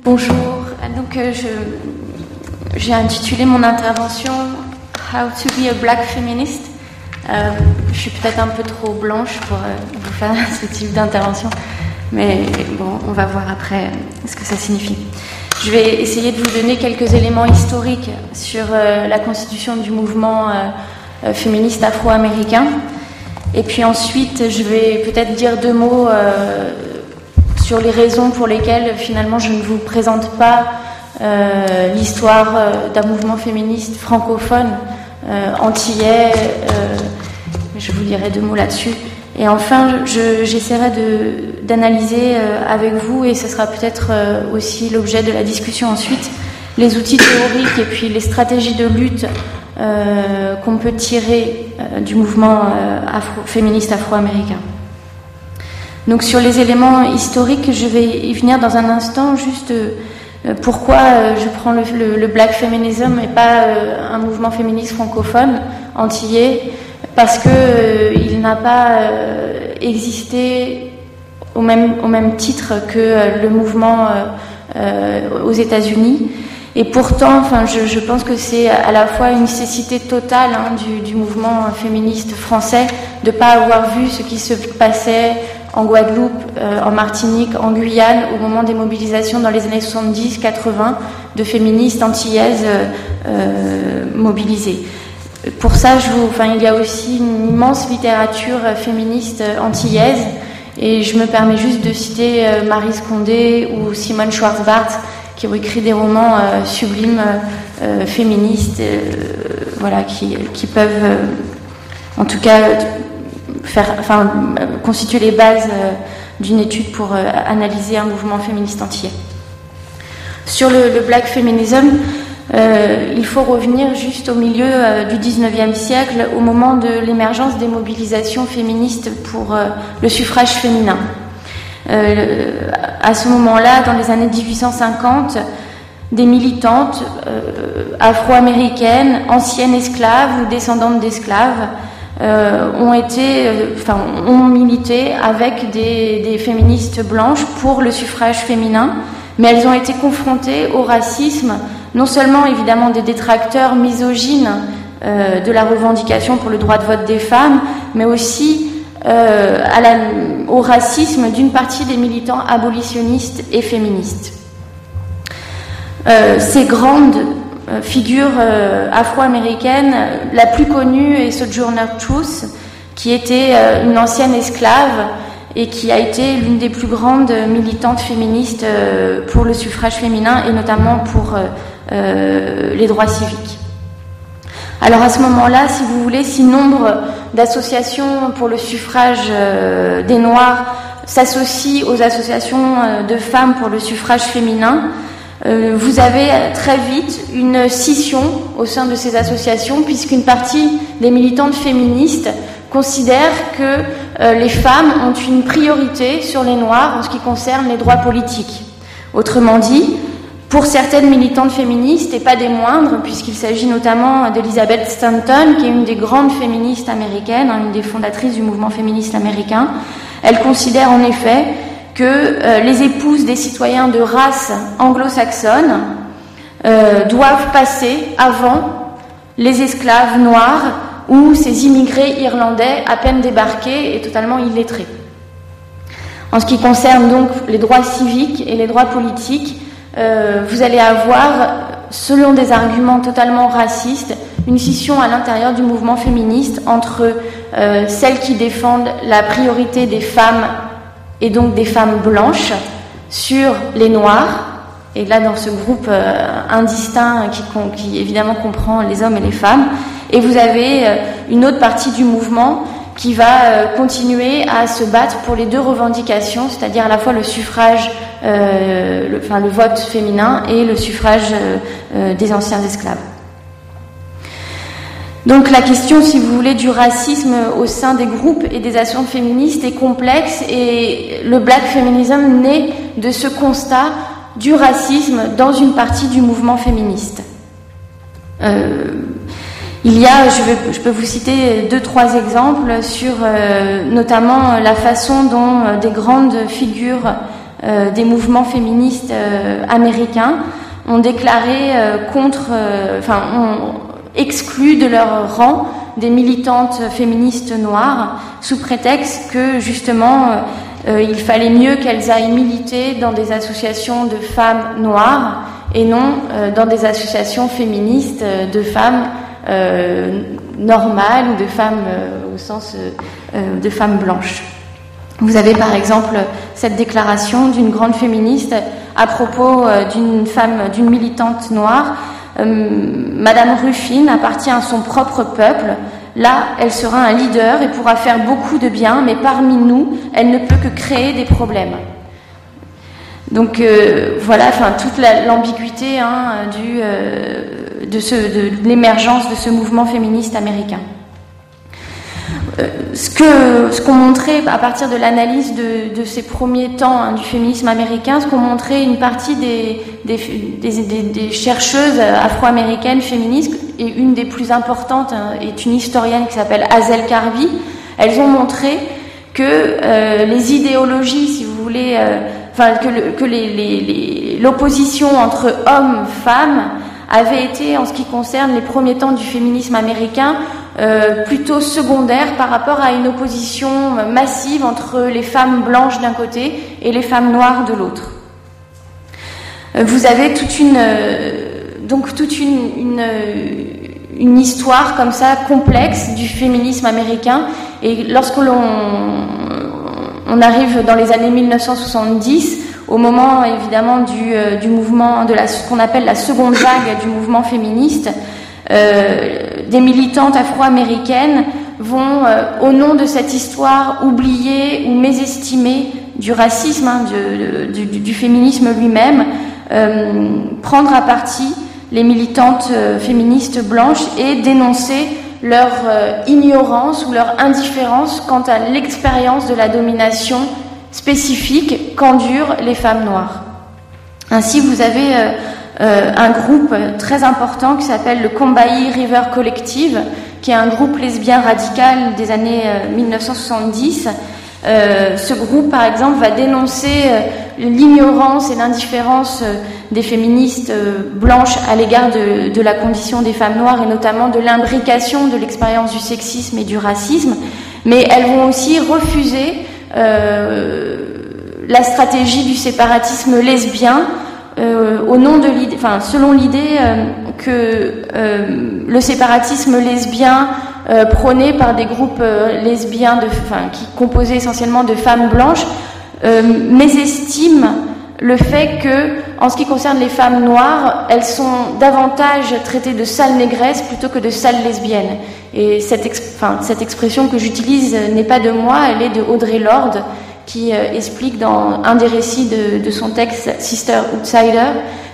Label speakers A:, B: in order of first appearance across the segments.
A: Bonjour. Donc, j'ai intitulé mon intervention How to be a Black Feminist. Je suis peut-être un peu trop blanche pour vous faire ce type d'intervention, mais bon, on va voir après ce que ça signifie. Je vais essayer de vous donner quelques éléments historiques sur la constitution du mouvement féministe afro-américain. Et puis ensuite, je vais peut-être dire deux mots sur les raisons pour lesquelles finalement je ne vous présente pas l'histoire d'un mouvement féministe francophone antillais. Je vous dirai deux mots là-dessus. Et enfin, j'essaierai d'analyser avec vous, et ce sera peut-être aussi l'objet de la discussion ensuite, les outils théoriques et puis les stratégies de lutte qu'on peut tirer du mouvement féministe afro-américain. Donc sur les éléments historiques, je vais y venir dans un instant, juste pourquoi je prends le black feminism et pas un mouvement féministe francophone antillais, parce que il n'a pas existé au même titre que le mouvement aux États-Unis. Et pourtant, je pense que c'est à la fois une nécessité totale du mouvement féministe français de ne pas avoir vu ce qui se passait en Guadeloupe, en Martinique, en Guyane, au moment des mobilisations dans les années 70-80 de féministes antillaises mobilisées. Pour ça, il y a aussi une immense littérature féministe antillaise, et je me permets juste de citer Marie Scondé ou Simone Schwartzbart, qui ont écrit des romans sublimes féministes, qui peuvent, en tout cas, constituer les bases d'une étude pour analyser un mouvement féministe antillais. Sur le black feminism, il faut revenir juste au milieu du XIXe siècle, au moment de l'émergence des mobilisations féministes pour le suffrage féminin. À ce moment-là, dans les années 1850, des militantes afro-américaines, anciennes esclaves ou descendantes d'esclaves, ont milité avec des féministes blanches pour le suffrage féminin, mais elles ont été confrontées au racisme, non seulement évidemment des détracteurs misogynes de la revendication pour le droit de vote des femmes, mais aussi au racisme d'une partie des militants abolitionnistes et féministes. Ces grandes figures afro-américaines, la plus connue est Sojourner Truth, qui était une ancienne esclave et qui a été l'une des plus grandes militantes féministes pour le suffrage féminin et notamment pour les droits civiques. Alors à ce moment-là, si vous voulez, si nombre d'associations pour le suffrage des Noirs s'associent aux associations de femmes pour le suffrage féminin, vous avez très vite une scission au sein de ces associations, puisqu'une partie des militantes féministes considèrent que les femmes ont une priorité sur les Noirs en ce qui concerne les droits politiques. Autrement dit, pour certaines militantes féministes, et pas des moindres, puisqu'il s'agit notamment d'Elizabeth Stanton, qui est une des grandes féministes américaines, une des fondatrices du mouvement féministe américain, elle considère en effet que les épouses des citoyens de race anglo-saxonne doivent passer avant les esclaves noirs ou ces immigrés irlandais à peine débarqués et totalement illettrés. En ce qui concerne donc les droits civiques et les droits politiques, vous allez avoir, selon des arguments totalement racistes, une scission à l'intérieur du mouvement féministe entre celles qui défendent la priorité des femmes et donc des femmes blanches sur les noirs, et là dans ce groupe indistinct qui évidemment comprend les hommes et les femmes, et vous avez une autre partie du mouvement qui va continuer à se battre pour les deux revendications, c'est-à-dire à la fois le suffrage, le vote féminin et le suffrage des anciens esclaves. Donc la question, si vous voulez, du racisme au sein des groupes et des actions féministes est complexe, et le black feminism naît de ce constat du racisme dans une partie du mouvement féministe. Je peux vous citer 2-3 exemples sur notamment la façon dont des grandes figures des mouvements féministes américains ont déclaré ont exclu de leur rang des militantes féministes noires sous prétexte que justement il fallait mieux qu'elles aillent militer dans des associations de femmes noires et non dans des associations féministes de femmes normales ou de femmes au sens de femmes blanches. Vous avez par exemple cette déclaration d'une grande féministe à propos d'une militante noire. Madame Ruffin appartient à son propre peuple. Là, elle sera un leader et pourra faire beaucoup de bien, mais parmi nous, elle ne peut que créer des problèmes. Donc voilà, toute l'ambiguïté de l'émergence de ce mouvement féministe américain. Ce qu'ont montré à partir de l'analyse de ces premiers temps du féminisme américain, ce qu'ont montré une partie des chercheuses afro-américaines féministes, et une des plus importantes est une historienne qui s'appelle Hazel Carvey. Elles ont montré que les idéologies, si vous voulez, l'opposition entre hommes-femmes avait été, en ce qui concerne les premiers temps du féminisme américain, plutôt secondaire par rapport à une opposition massive entre les femmes blanches d'un côté et les femmes noires de l'autre. Vous avez toute une histoire comme ça complexe du féminisme américain, et lorsque on arrive dans les années 1970, au moment évidemment du mouvement ce qu'on appelle la seconde vague du mouvement féministe, des militantes afro-américaines vont, au nom de cette histoire oubliée ou mésestimée du racisme, du féminisme lui-même, prendre à partie les militantes féministes blanches et dénoncer leur ignorance ou leur indifférence quant à l'expérience de la domination spécifique qu'endurent les femmes noires. Ainsi, vous avez un groupe très important qui s'appelle le Combahee River Collective, qui est un groupe lesbien radical des années 1970. Ce groupe, par exemple, va dénoncer l'ignorance et l'indifférence des féministes blanches à l'égard de la condition des femmes noires, et notamment de l'imbrication de l'expérience du sexisme et du racisme. Mais elles vont aussi refuser la stratégie du séparatisme lesbien, au nom de l'idée, selon l'idée que le séparatisme lesbien prôné par des groupes lesbiens qui composaient essentiellement de femmes blanches mésestime le fait que, en ce qui concerne les femmes noires, elles sont davantage traitées de sales négresses plutôt que de sales lesbiennes. Et cette expression que j'utilise n'est pas de moi, elle est de Audre Lorde, qui explique dans un des récits de son texte Sister Outsider.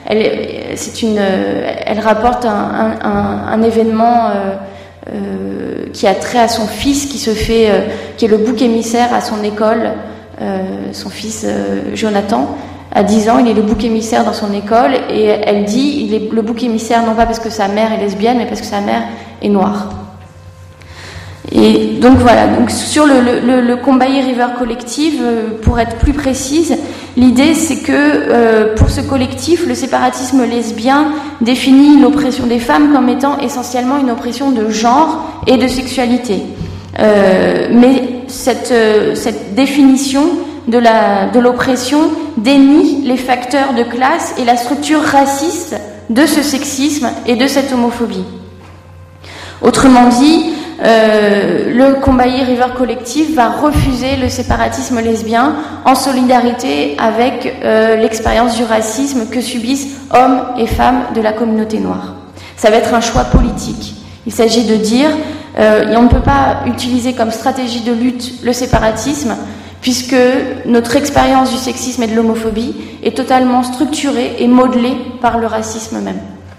A: Elle rapporte un événement qui a trait à son fils qui est le bouc émissaire à son école. Son fils Jonathan a 10 ans, il est le bouc émissaire dans son école, et elle dit il est le bouc émissaire non pas parce que sa mère est lesbienne, mais parce que sa mère est noire. Et donc voilà, donc sur le Combahee River Collective, pour être plus précise, l'idée c'est que pour ce collectif, le séparatisme lesbien définit l'oppression des femmes comme étant essentiellement une oppression de genre et de sexualité. Mais cette définition de l'oppression dénie les facteurs de classe et la structure raciste de ce sexisme et de cette homophobie. Autrement dit, le Combahee River Collective va refuser le séparatisme lesbien en solidarité avec l'expérience du racisme que subissent hommes et femmes de la communauté noire. Ça va être un choix politique. Il s'agit de dire et on ne peut pas utiliser comme stratégie de lutte le séparatisme, puisque notre expérience du sexisme et de l'homophobie est totalement structurée et modelée par le racisme même.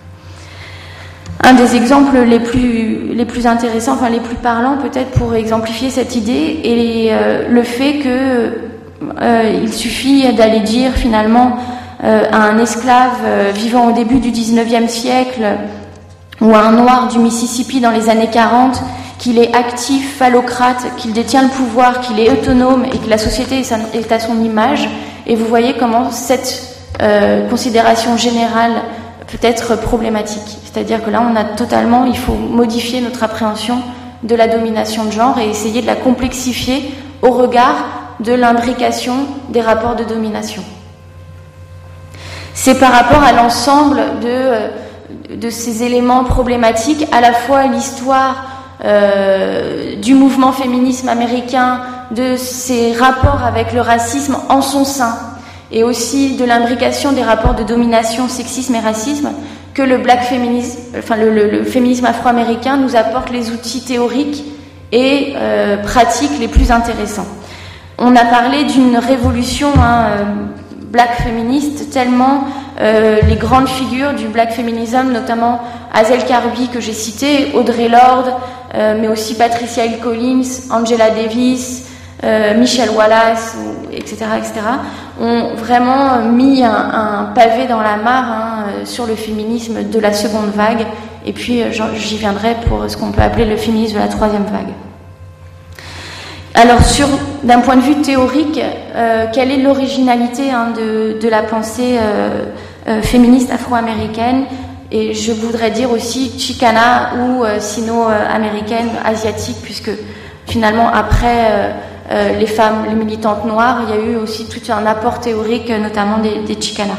A: Un des exemples les plus intéressants, les plus parlants peut-être pour exemplifier cette idée, est le fait que il suffit d'aller dire finalement à un esclave vivant au début du 19e siècle ou à un noir du Mississippi dans les années 40 qu'il est actif, phallocrate, qu'il détient le pouvoir, qu'il est autonome et que la société est à son image. Et vous voyez comment cette considération générale peut être problématique. C'est-à-dire que là, il faut modifier notre appréhension de la domination de genre et essayer de la complexifier au regard de l'imbrication des rapports de domination. C'est par rapport à l'ensemble de ces éléments problématiques, à la fois l'histoire du mouvement féminisme américain, de ses rapports avec le racisme en son sein, et aussi de l'imbrication des rapports de domination, sexisme et racisme, que le le féminisme afro-américain nous apporte les outils théoriques et pratiques les plus intéressants. On a parlé d'une révolution black féministe, tellement les grandes figures du black féminisme, notamment Hazel Carby que j'ai cité, Audre Lorde, mais aussi Patricia Hill Collins, Angela Davis, Michelle Wallace, etc., ont vraiment mis un pavé dans la mare sur le féminisme de la seconde vague. Et puis j'y viendrai pour ce qu'on peut appeler le féminisme de la troisième vague. Alors, d'un point de vue théorique, quelle est l'originalité de la pensée féministe afro-américaine? Et je voudrais dire aussi Chicana ou sino-américaine, asiatique, puisque finalement, après les femmes, les militantes noires, il y a eu aussi tout un apport théorique, notamment des Chicana.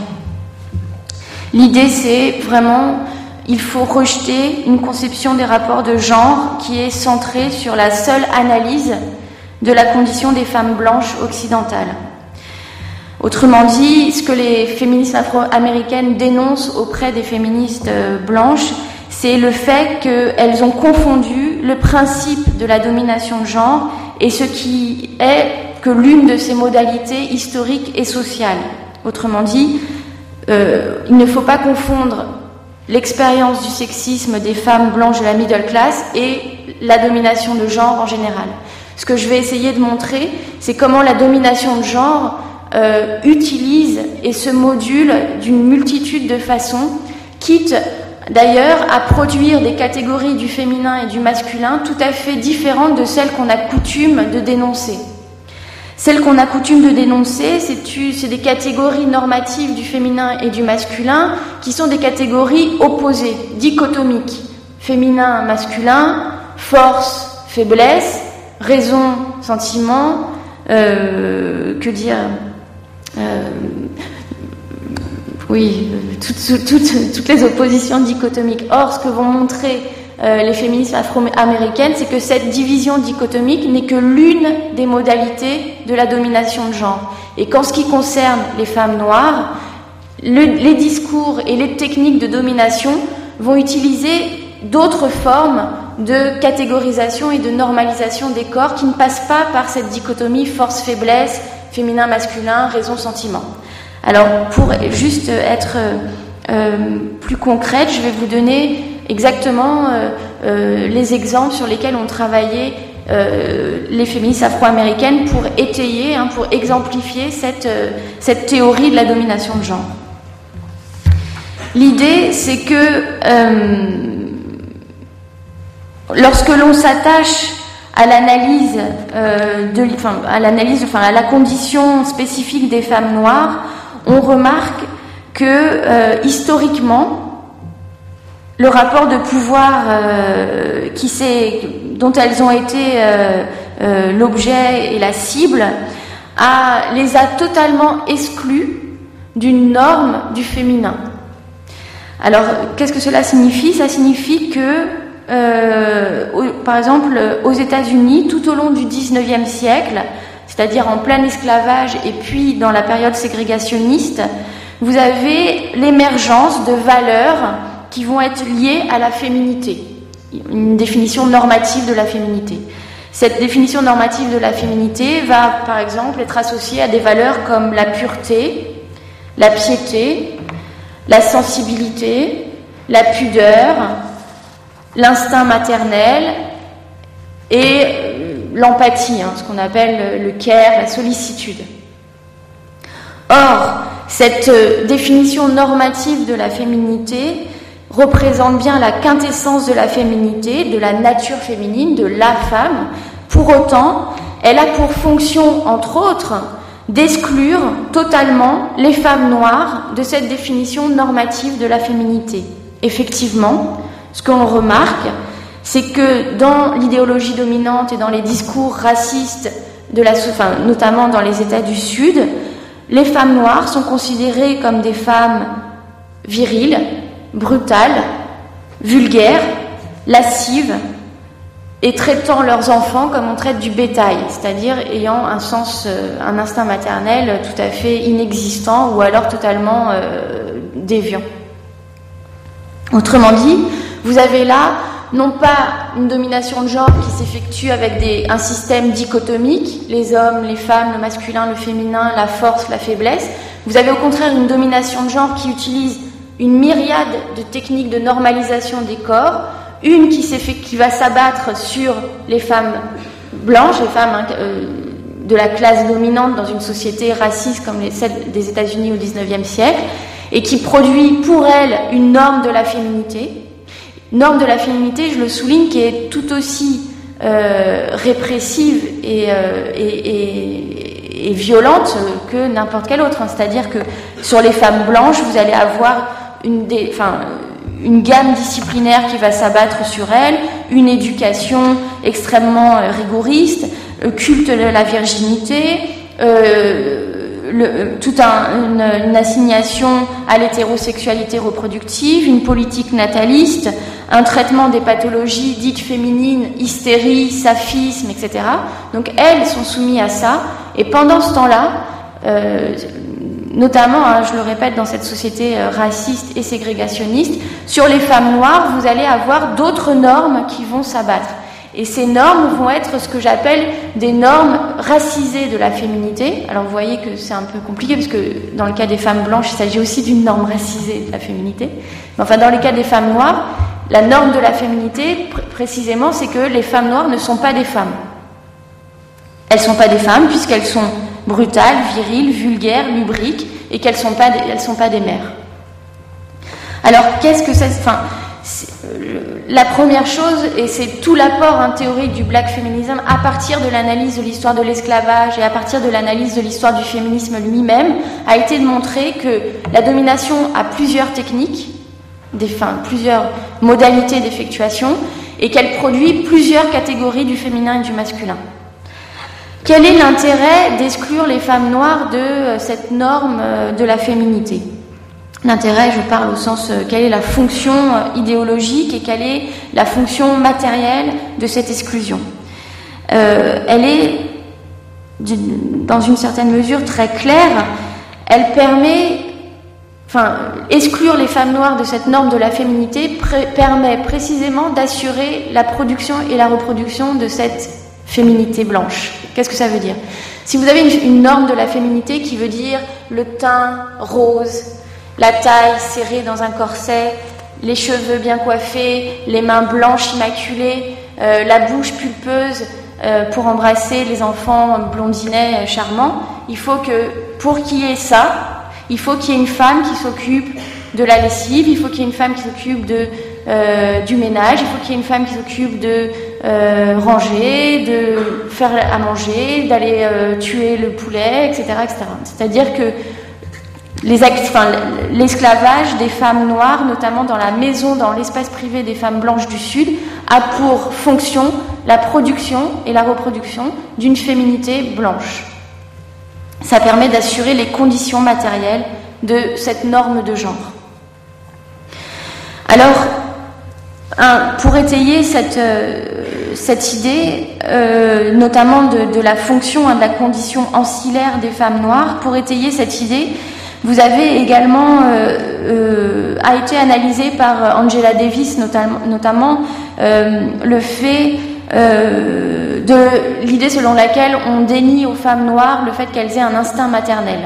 A: L'idée, c'est vraiment, il faut rejeter une conception des rapports de genre qui est centrée sur la seule analyse de la condition des femmes blanches occidentales. Autrement dit, ce que les féministes afro-américaines dénoncent auprès des féministes blanches, c'est le fait qu'elles ont confondu le principe de la domination de genre et ce qui est que l'une de ses modalités historiques et sociales. Autrement dit, il ne faut pas confondre l'expérience du sexisme des femmes blanches de la middle class et la domination de genre en général. Ce que je vais essayer de montrer, c'est comment la domination de genre utilise et se module d'une multitude de façons, quitte d'ailleurs à produire des catégories du féminin et du masculin tout à fait différentes de celles qu'on a coutume de dénoncer. Celles qu'on a coutume de dénoncer, c'est des catégories normatives du féminin et du masculin qui sont des catégories opposées, dichotomiques. Féminin, masculin, force, faiblesse, raison, sentiment, toutes les oppositions dichotomiques. Or, ce que vont montrer les féministes afro-américaines, c'est que cette division dichotomique n'est que l'une des modalités de la domination de genre. Et qu'en ce qui concerne les femmes noires, les discours et les techniques de domination vont utiliser d'autres formes de catégorisation et de normalisation des corps qui ne passent pas par cette dichotomie force-faiblesse, féminin-masculin, raison-sentiment. Alors, pour juste être plus concrète, je vais vous donner exactement les exemples sur lesquels ont travaillé les féministes afro-américaines pour étayer, pour exemplifier cette théorie de la domination de genre. L'idée, c'est que lorsque l'on s'attache à l'analyse à la condition spécifique des femmes noires, on remarque que historiquement, le rapport de pouvoir dont elles ont été l'objet et la cible les a totalement exclues d'une norme du féminin. Alors, qu'est-ce que cela signifie ? Ça signifie que, par exemple, aux États-Unis, tout au long du XIXe siècle, c'est-à-dire en plein esclavage et puis dans la période ségrégationniste, vous avez l'émergence de valeurs qui vont être liées à la féminité, une définition normative de la féminité. Cette définition normative de la féminité va, par exemple, être associée à des valeurs comme la pureté, la piété, la sensibilité, la pudeur, l'instinct maternel et l'empathie, ce qu'on appelle le care, la sollicitude. Or, cette définition normative de la féminité représente bien la quintessence de la féminité, de la nature féminine, de la femme. Pour autant, elle a pour fonction, entre autres, d'exclure totalement les femmes noires de cette définition normative de la féminité. Effectivement, ce qu'on remarque, c'est que dans l'idéologie dominante et dans les discours racistes, notamment dans les États du Sud, les femmes noires sont considérées comme des femmes viriles, brutales, vulgaires, lascives, et traitant leurs enfants comme on traite du bétail, c'est-à-dire ayant un instinct maternel tout à fait inexistant ou alors totalement déviant. Autrement dit, vous avez là non pas une domination de genre qui s'effectue avec un système dichotomique, les hommes, les femmes, le masculin, le féminin, la force, la faiblesse. Vous avez au contraire une domination de genre qui utilise une myriade de techniques de normalisation des corps, une qui va s'abattre sur les femmes blanches, les femmes de la classe dominante dans une société raciste comme celle des États-Unis au XIXe siècle, et qui produit pour elles une norme de la féminité. Norme de la féminité, je le souligne, qui est tout aussi répressive et violente que n'importe quelle autre. C'est-à-dire que sur les femmes blanches, vous allez avoir une gamme disciplinaire qui va s'abattre sur elles, une éducation extrêmement rigoriste, culte de la virginité, une assignation à l'hétérosexualité reproductive, une politique nataliste, un traitement des pathologies dites féminines, hystérie, saphisme, etc. Donc elles sont soumises à ça, et pendant ce temps-là, notamment, je le répète, dans cette société raciste et ségrégationniste, sur les femmes noires, vous allez avoir d'autres normes qui vont s'abattre. Et ces normes vont être ce que j'appelle des normes racisées de la féminité. Alors vous voyez que c'est un peu compliqué, parce que dans le cas des femmes blanches, il s'agit aussi d'une norme racisée de la féminité. Mais enfin, dans les cas des femmes noires, la norme de la féminité, précisément, c'est que les femmes noires ne sont pas des femmes. Elles ne sont pas des femmes, puisqu'elles sont brutales, viriles, vulgaires, lubriques, et qu'elles sont pas des mères. Alors, qu'est-ce que ça... la première chose, et c'est tout l'apport théorique du black feminism à partir de l'analyse de l'histoire de l'esclavage et à partir de l'analyse de l'histoire du féminisme lui-même, a été de montrer que la domination a plusieurs techniques, plusieurs modalités d'effectuation, et qu'elle produit plusieurs catégories du féminin et du masculin. Quel est l'intérêt d'exclure les femmes noires de cette norme de la féminité ? L'intérêt, je parle au sens, quelle est la fonction idéologique et quelle est la fonction matérielle de cette exclusion. Elle est, dans une certaine mesure, très claire. Elle permet, exclure les femmes noires de cette norme de la féminité permet précisément d'assurer la production et la reproduction de cette féminité blanche. Qu'est-ce que ça veut dire ? Si vous avez une norme de la féminité qui veut dire le teint rose, la taille serrée dans un corset, les cheveux bien coiffés, les mains blanches immaculées, la bouche pulpeuse pour embrasser les enfants blondinets charmants, il faut que, pour qu'il y ait ça, il faut qu'il y ait une femme qui s'occupe de la lessive, il faut qu'il y ait une femme qui s'occupe du ménage, il faut qu'il y ait une femme qui s'occupe de ranger, de faire à manger, d'aller tuer le poulet, etc., etc. C'est-à-dire que l'esclavage des femmes noires, notamment dans la maison, dans l'espace privé des femmes blanches du Sud, a pour fonction la production et la reproduction d'une féminité blanche. Ça permet d'assurer les conditions matérielles de cette norme de genre. Alors, pour étayer cette idée, notamment de la fonction, de la condition ancillaire des femmes noires, pour étayer cette idée, vous avez également a été analysé par Angela Davis notamment le fait de l'idée selon laquelle on dénie aux femmes noires le fait qu'elles aient un instinct maternel.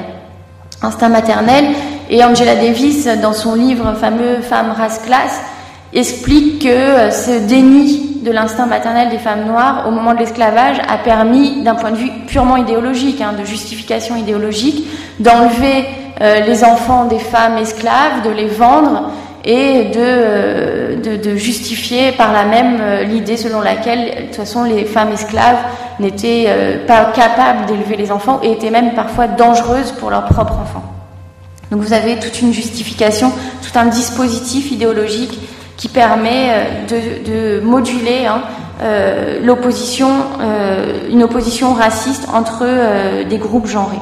A: Et Angela Davis, dans son livre fameux Femmes, race, classe, explique que ce déni de l'instinct maternel des femmes noires au moment de l'esclavage a permis, d'un point de vue purement idéologique, de justification idéologique, d'enlever les enfants des femmes esclaves, de les vendre et de justifier par là même l'idée selon laquelle, de toute façon, les femmes esclaves n'étaient pas capables d'élever les enfants et étaient même parfois dangereuses pour leurs propres enfants. Donc vous avez toute une justification, tout un dispositif idéologique qui permet de moduler l'opposition, une opposition raciste entre des groupes genrés.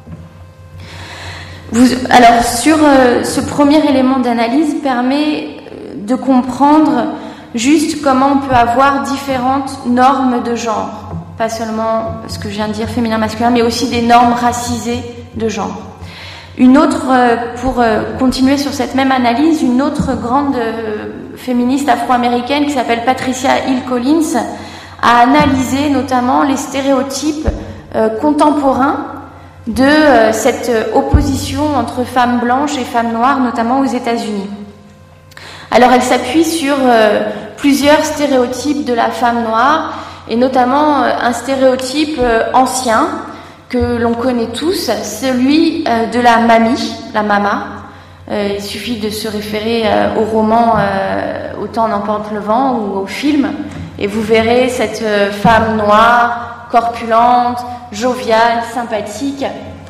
A: Alors sur ce premier élément d'analyse permet de comprendre juste comment on peut avoir différentes normes de genre, pas seulement ce que je viens de dire féminin-masculin, mais aussi des normes racisées de genre. Une autre, pour continuer sur cette même analyse, une autre grande féministe afro-américaine qui s'appelle Patricia Hill Collins a analysé notamment les stéréotypes contemporains de cette opposition entre femmes blanches et femmes noires, notamment aux États-Unis. Alors elle s'appuie sur plusieurs stéréotypes de la femme noire, et notamment un stéréotype ancien que l'on connaît tous, celui de la mamie, la mama. Il suffit de se référer au roman Au temps n'emporte le vent ou au film, et vous verrez cette femme noire, corpulente, joviale, sympathique.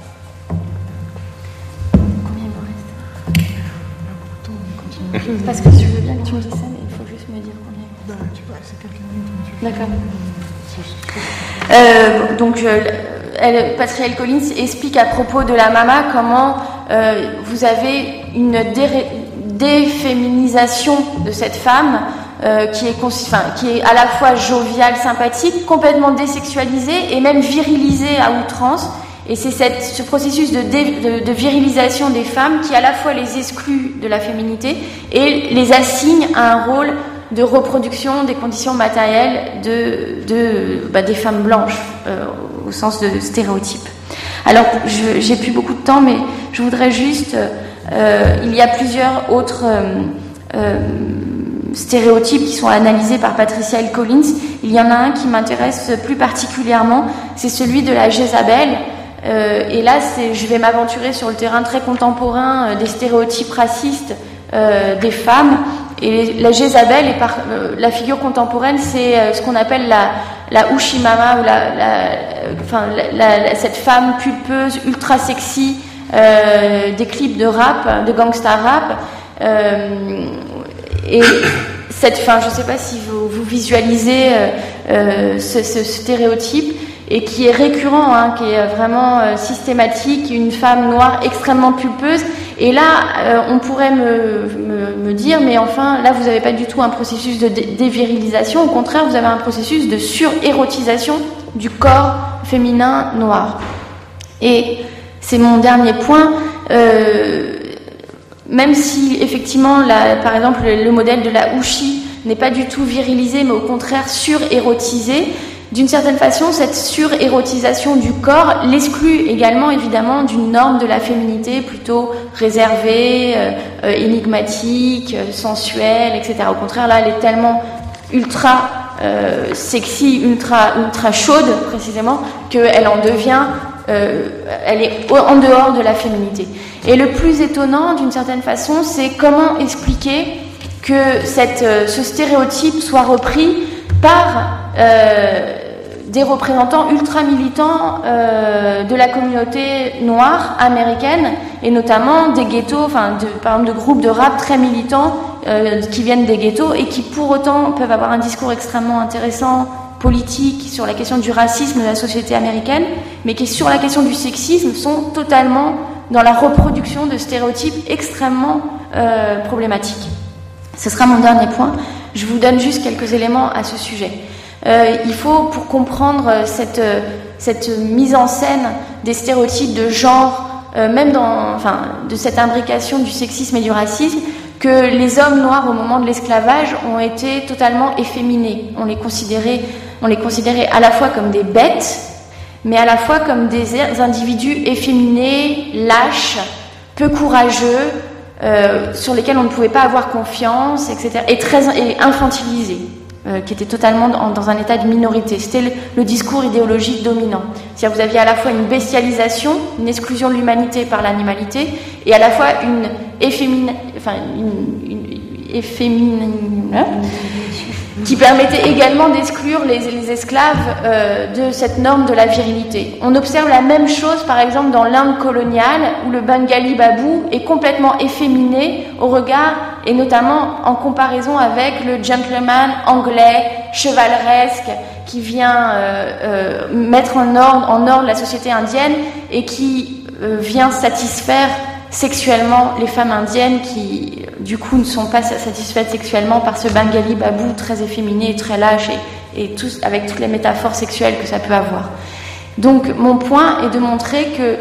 A: Combien il me reste? Parce que je veux bien que tu me dises ça, mais il faut juste me dire combien. Tu peux rester quelques minutes. D'accord. Donc, Patricia Hill Collins explique à propos de la mama comment vous avez une déféminisation de cette femme qui est à la fois joviale, sympathique, complètement désexualisée et même virilisée à outrance. Et c'est ce processus de virilisation des femmes qui à la fois les exclut de la féminité et les assigne à un rôle de reproduction des conditions matérielles des femmes blanches au sens de stéréotype. Alors, j'ai plus beaucoup de temps, mais je voudrais juste... il y a plusieurs autres stéréotypes qui sont analysés par Patricia Hill Collins. Il y en a un qui m'intéresse plus particulièrement, c'est celui de la Jézabel. Et là, je vais m'aventurer sur le terrain très contemporain des stéréotypes racistes des femmes. Et la Jézabel, la figure contemporaine, c'est ce qu'on appelle la Ushimama, ou cette femme pulpeuse, ultra sexy, des clips de rap, de gangsta rap. Et cette femme, je ne sais pas si vous visualisez ce stéréotype, et qui est récurrent, qui est vraiment systématique, une femme noire extrêmement pulpeuse. Et là, on pourrait me dire, mais enfin, là, vous n'avez pas du tout un processus de dévirilisation. Au contraire, vous avez un processus de surérotisation du corps féminin noir. Et c'est mon dernier point. Même si, effectivement, par exemple, le modèle de la Ushi n'est pas du tout virilisé, mais au contraire surérotisé, d'une certaine façon, cette surérotisation du corps l'exclut également, évidemment, d'une norme de la féminité plutôt réservée, énigmatique, sensuelle, etc. Au contraire, là, elle est tellement ultra sexy, ultra chaude, précisément, qu'elle en devient... elle est en dehors de la féminité. Et le plus étonnant, d'une certaine façon, c'est comment expliquer que ce stéréotype soit repris par des représentants ultra militants de la communauté noire américaine, et notamment des ghettos, par exemple de groupes de rap très militants qui viennent des ghettos et qui pour autant peuvent avoir un discours extrêmement intéressant, politique, sur la question du racisme de la société américaine, mais qui sur la question du sexisme sont totalement dans la reproduction de stéréotypes extrêmement problématiques. Ce sera mon dernier point. Je vous donne juste quelques éléments à ce sujet. Il faut, pour comprendre cette mise en scène des stéréotypes de genre, même de cette imbrication du sexisme et du racisme, que les hommes noirs au moment de l'esclavage ont été totalement efféminés. On les considérait à la fois comme des bêtes, mais à la fois comme des individus efféminés, lâches, peu courageux, sur lesquels on ne pouvait pas avoir confiance, etc., et infantilisés, qui étaient totalement dans un état de minorité. C'était le discours idéologique dominant. C'est-à-dire que vous aviez à la fois une bestialisation, une exclusion de l'humanité par l'animalité, et à la fois une qui permettait également d'exclure les esclaves de cette norme de la virilité. On observe la même chose par exemple dans l'Inde coloniale où le Bengali babou est complètement efféminé au regard et notamment en comparaison avec le gentleman anglais chevaleresque qui vient mettre en ordre la société indienne et qui vient satisfaire sexuellement les femmes indiennes qui du coup ne sont pas satisfaites sexuellement par ce Bengali babou très efféminé, très lâche et avec toutes les métaphores sexuelles que ça peut avoir. Donc mon point est de montrer que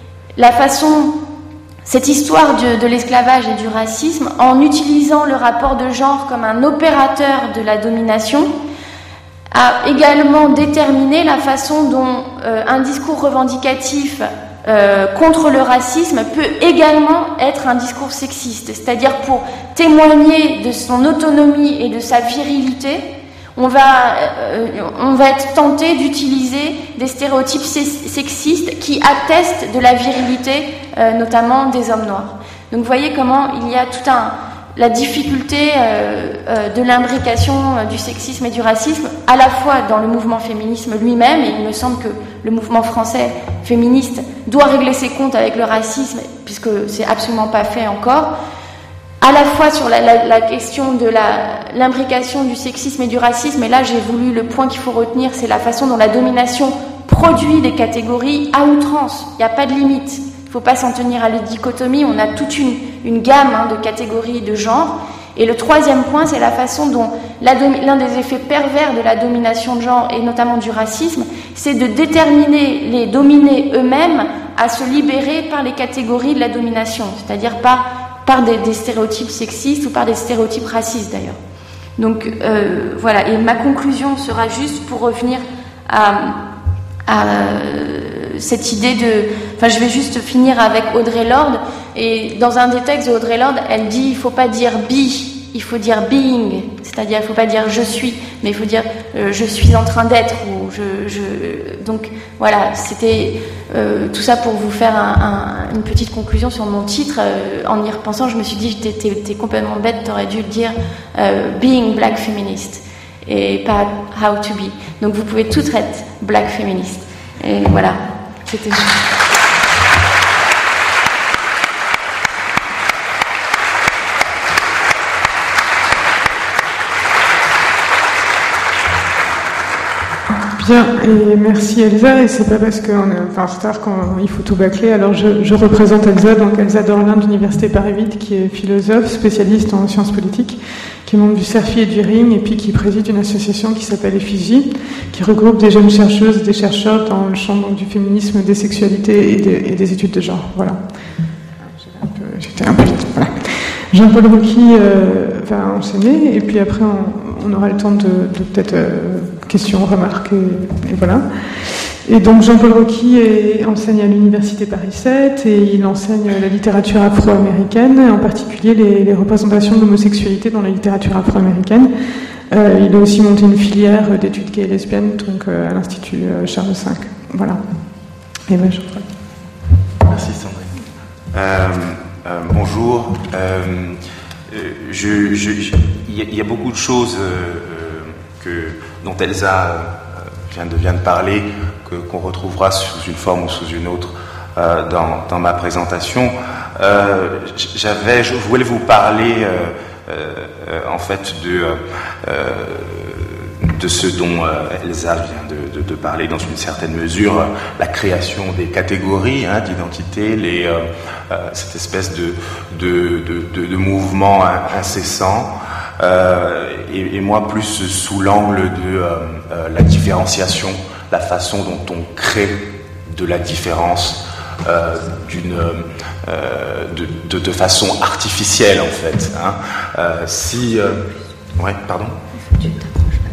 A: cette histoire de l'esclavage et du racisme, en utilisant le rapport de genre comme un opérateur de la domination, a également déterminé la façon dont un discours revendicatif contre le racisme peut également être un discours sexiste. C'est-à-dire pour témoigner de son autonomie et de sa virilité, on va être tenté d'utiliser des stéréotypes sexistes qui attestent de la virilité, notamment des hommes noirs. Donc vous voyez comment il y a la difficulté de l'imbrication du sexisme et du racisme, à la fois dans le mouvement féminisme lui-même, et il me semble que le mouvement français féministe doit régler ses comptes avec le racisme, puisque c'est absolument pas fait encore, à la fois sur la question de l'imbrication du sexisme et du racisme, et là j'ai voulu, le point qu'il faut retenir, c'est la façon dont la domination produit des catégories à outrance, il n'y a pas de limite. Il ne faut pas s'en tenir à la dichotomie, on a toute une gamme de catégories de genre. Et le troisième point, c'est la façon dont l'un des effets pervers de la domination de genre, et notamment du racisme, c'est de déterminer les dominés eux-mêmes à se libérer par les catégories de la domination, c'est-à-dire par des stéréotypes sexistes ou par des stéréotypes racistes d'ailleurs. Donc voilà, et ma conclusion sera juste pour revenir à cette idée je vais juste finir avec Audre Lorde, et dans un des textes de Audre Lorde, elle dit il faut pas dire be, il faut dire being, c'est-à-dire il faut pas dire je suis, mais il faut dire je suis en train d'être, ou donc voilà, c'était tout ça pour vous faire une petite conclusion sur mon titre. En y repensant, je me suis dit t'es complètement bête, t'aurais dû dire being black feminist et pas how to be. Donc vous pouvez toutes être black feminist. Et voilà, c'était juste.
B: Bien, et merci Elsa, et c'est pas parce qu'on est en retard qu'il faut tout bâcler. Alors je représente Elsa, donc Elsa Dorlin de l'Université Paris 8, qui est philosophe, spécialiste en sciences politiques, qui est membre du CERFI et du RING, et puis qui préside une association qui s'appelle Effigie, qui regroupe des jeunes chercheuses, des chercheurs dans le champ du féminisme, des sexualités et des études de genre. Voilà. J'étais un peu vite. Voilà. Jean-Paul Rocky va enchaîner, et puis après on aura le temps de peut-être questions, remarques, et voilà. Et donc Jean-Paul Rocky enseigne à l'Université Paris 7 et il enseigne la littérature afro-américaine, en particulier les représentations de l'homosexualité dans la littérature afro-américaine. Il a aussi monté une filière d'études gays et lesbiennes, donc à l'Institut Charles V. Voilà. Et ben, Jean-Paul.
C: Merci Sandrine. Bonjour. Il y a beaucoup de choses dont Elsa vient de parler, qu'on retrouvera sous une forme ou sous une autre dans ma présentation. Je voulais vous parler en fait de ce dont Elsa vient de parler dans une certaine mesure, la création des catégories d'identité, cette espèce de mouvement incessant, et moi plus sous l'angle de la différenciation, la façon dont on crée de la différence de façon artificielle en fait. Ouais, pardon.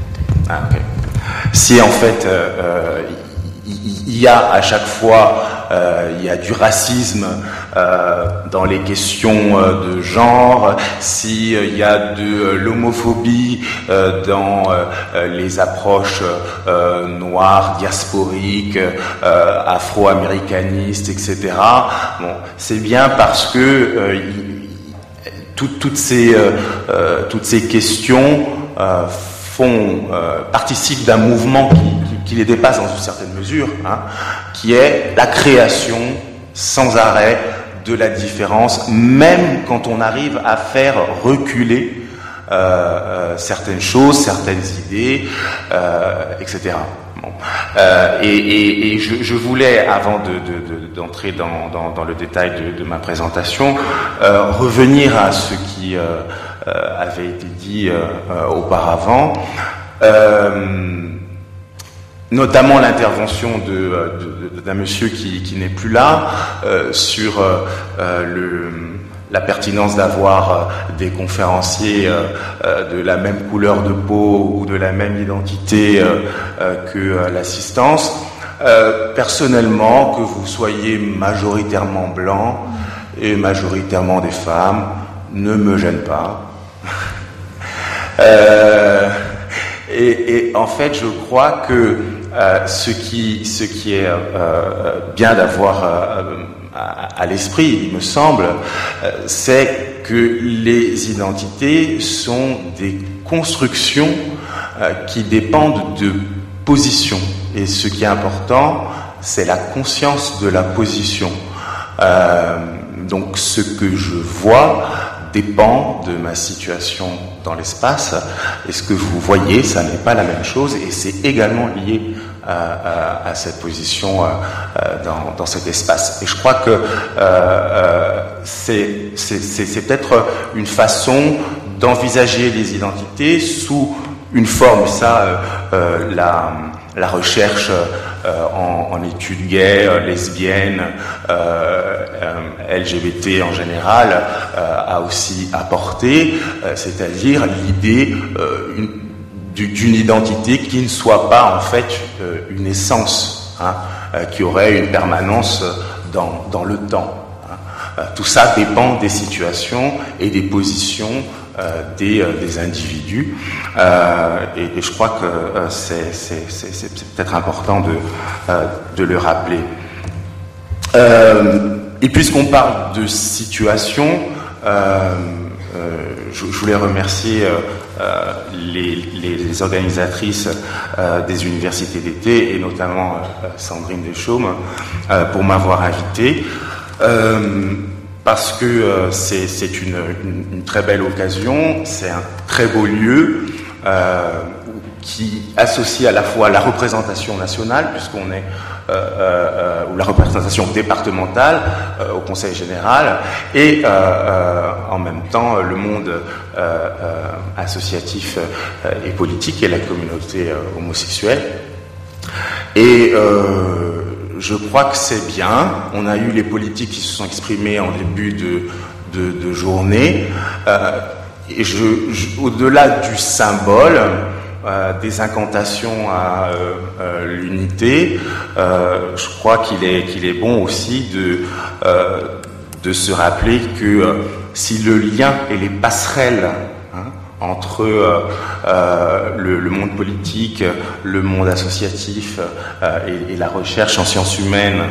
C: Ah, ok. Si en fait il y a à chaque fois il y a du racisme dans les questions de genre, s'il y a de l'homophobie dans les approches noires, diasporiques, afro-américanistes, etc. Bon, c'est bien parce que toutes ces questions participent d'un mouvement qui les dépasse dans une certaine mesure, qui est la création sans arrêt de la différence, même quand on arrive à faire reculer certaines choses, certaines idées, etc. Bon. Et je voulais, avant d'entrer dans le détail de ma présentation, revenir à ce qui avait été dit auparavant, notamment l'intervention d'un monsieur qui n'est plus là, sur la pertinence d'avoir des conférenciers de la même couleur de peau ou de la même identité que l'assistance. Personnellement, que vous soyez majoritairement blanc et majoritairement des femmes, ne me gêne pas. Et en fait, je crois que ce qui est bien d'avoir à l'esprit, il me semble, c'est que les identités sont des constructions qui dépendent de positions. Et ce qui est important, c'est la conscience de la position. Donc ce que je vois dépend de ma situation dans l'espace, et ce que vous voyez, ça n'est pas la même chose, et c'est également lié à cette position dans cet espace. Et je crois que c'est peut-être une façon d'envisager les identités sous une forme, la recherche en études gays, lesbiennes, LGBT en général, a aussi apporté, c'est-à-dire l'idée d'une identité qui ne soit pas en fait une essence, qui aurait une permanence dans le temps. Tout ça dépend des situations et des positions des individus, et je crois que c'est peut-être important de le rappeler. Et puisqu'on parle de situation, je voulais remercier les organisatrices des universités d'été, et notamment Sandrine Deschaumes, pour m'avoir invité. Parce que c'est une très belle occasion, c'est un très beau lieu qui associe à la fois la représentation nationale, puisqu'on est ou la représentation départementale au Conseil général, et en même temps le monde associatif et politique et la communauté homosexuelle. Et je crois que c'est bien. On a eu les politiques qui se sont exprimés en début de journée. Et au-delà du symbole, des incantations à l'unité, je crois qu'il est bon aussi de se rappeler que si le lien et les passerelles entre le monde politique, le monde associatif et la recherche en sciences humaines,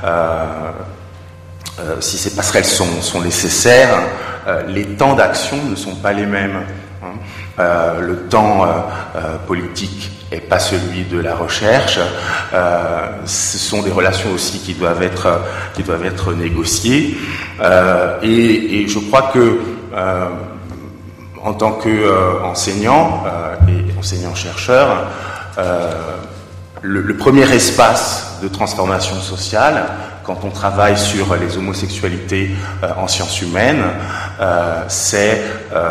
C: si ces passerelles sont nécessaires, les temps d'action ne sont pas les mêmes. Le temps politique n'est pas celui de la recherche. Ce sont des relations aussi qui doivent être négociées. Et je crois que en tant qu'enseignant et enseignant-chercheur, le premier espace de transformation sociale, quand on travaille sur les homosexualités en sciences humaines, c'est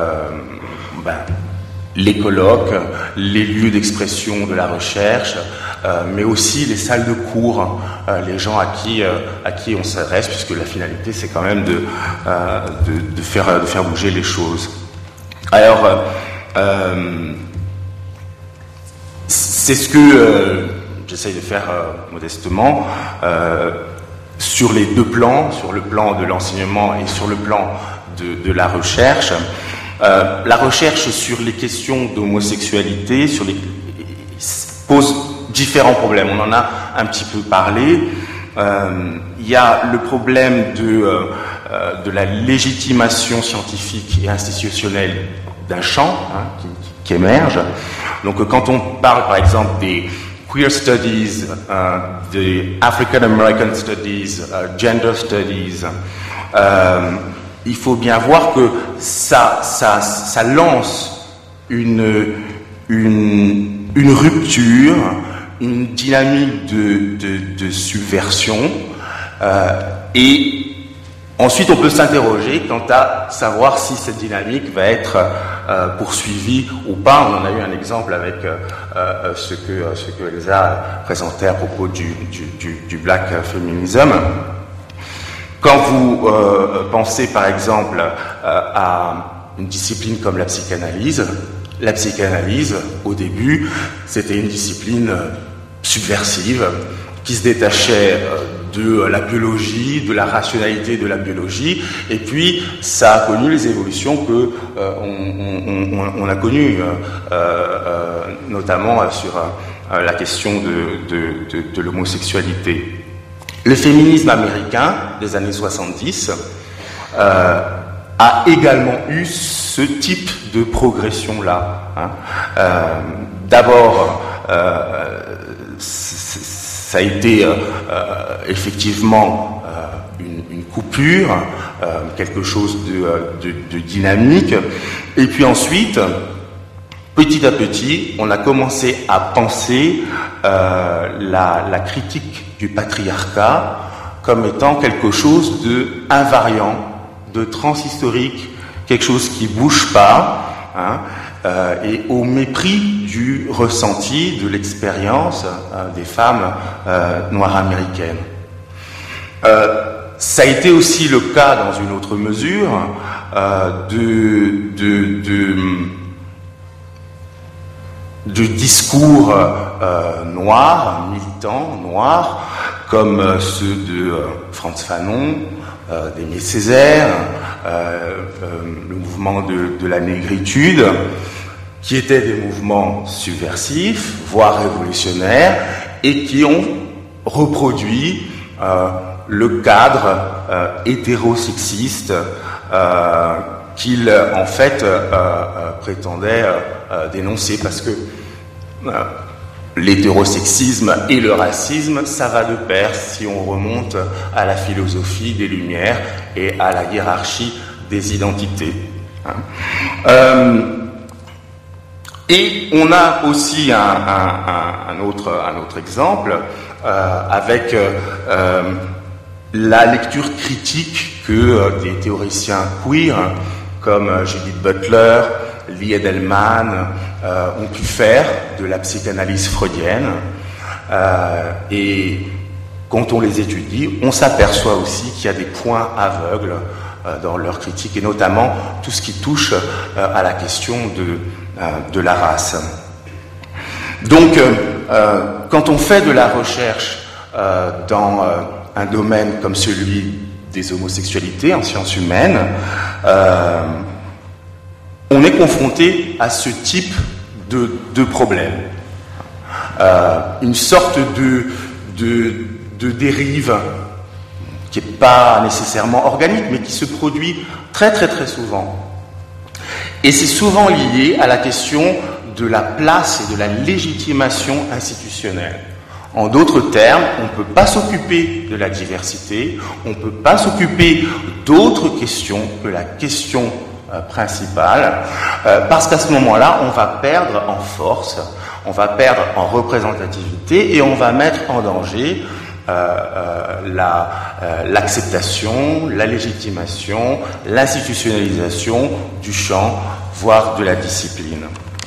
C: les colloques, les lieux d'expression de la recherche, mais aussi les salles de cours, les gens à qui on s'adresse, puisque la finalité c'est quand même de faire bouger les choses. Alors, c'est ce que j'essaye de faire modestement, sur les deux plans, sur le plan de l'enseignement et sur le plan de la recherche. La recherche sur les questions d'homosexualité pose différents problèmes. On en a un petit peu parlé. Il y a le problème de la légitimation scientifique et institutionnelle d'un champ qui émerge. Donc quand on parle par exemple des queer studies, des African American studies, gender studies, il faut bien voir que ça lance une rupture, une dynamique de subversion, et ensuite on peut s'interroger quant à savoir si cette dynamique va être poursuivie ou pas. On en a eu un exemple avec ce que Elsa présentait à propos du black feminism. Quand vous pensez par exemple à une discipline comme la psychanalyse, au début, c'était une discipline subversive qui se détachait de la biologie, de la rationalité de la biologie, et puis ça a connu les évolutions que on a connues, notamment sur la question de l'homosexualité. Le féminisme américain des années 70 a également eu ce type de progression-là. D'abord, ça a été effectivement une coupure, quelque chose de dynamique, et puis ensuite, petit à petit, on a commencé à penser la critique du patriarcat comme étant quelque chose de invariant, de transhistorique, quelque chose qui bouge pas, et au mépris du ressenti, de l'expérience des femmes noires américaines. Ça a été aussi le cas, dans une autre mesure, de discours noirs, militants noirs, comme ceux de Frantz Fanon, d'Aimé Césaire, le mouvement de la négritude, qui étaient des mouvements subversifs, voire révolutionnaires, et qui ont reproduit le cadre hétérosexiste qu'ils, en fait, prétendaient dénoncer, parce que l'hétérosexisme et le racisme, ça va de pair si on remonte à la philosophie des Lumières et à la hiérarchie des identités. Et on a aussi un autre exemple avec la lecture critique que des théoriciens queer comme Judith Butler, Lee Edelman ont pu faire de la psychanalyse freudienne, et quand on les étudie, on s'aperçoit aussi qu'il y a des points aveugles dans leur critique, et notamment tout ce qui touche à la question de la race. Donc, quand on fait de la recherche dans un domaine comme celui des homosexualités en sciences humaines, on est confronté à ce type de problème. Une sorte de dérive qui n'est pas nécessairement organique, mais qui se produit très très très souvent. Et c'est souvent lié à la question de la place et de la légitimation institutionnelle. En d'autres termes, on ne peut pas s'occuper de la diversité, on ne peut pas s'occuper d'autres questions que la question principale, parce qu'à ce moment-là, on va perdre en force, on va perdre en représentativité, et on va mettre en danger l'acceptation, la légitimation, l'institutionnalisation du champ, voire de la discipline.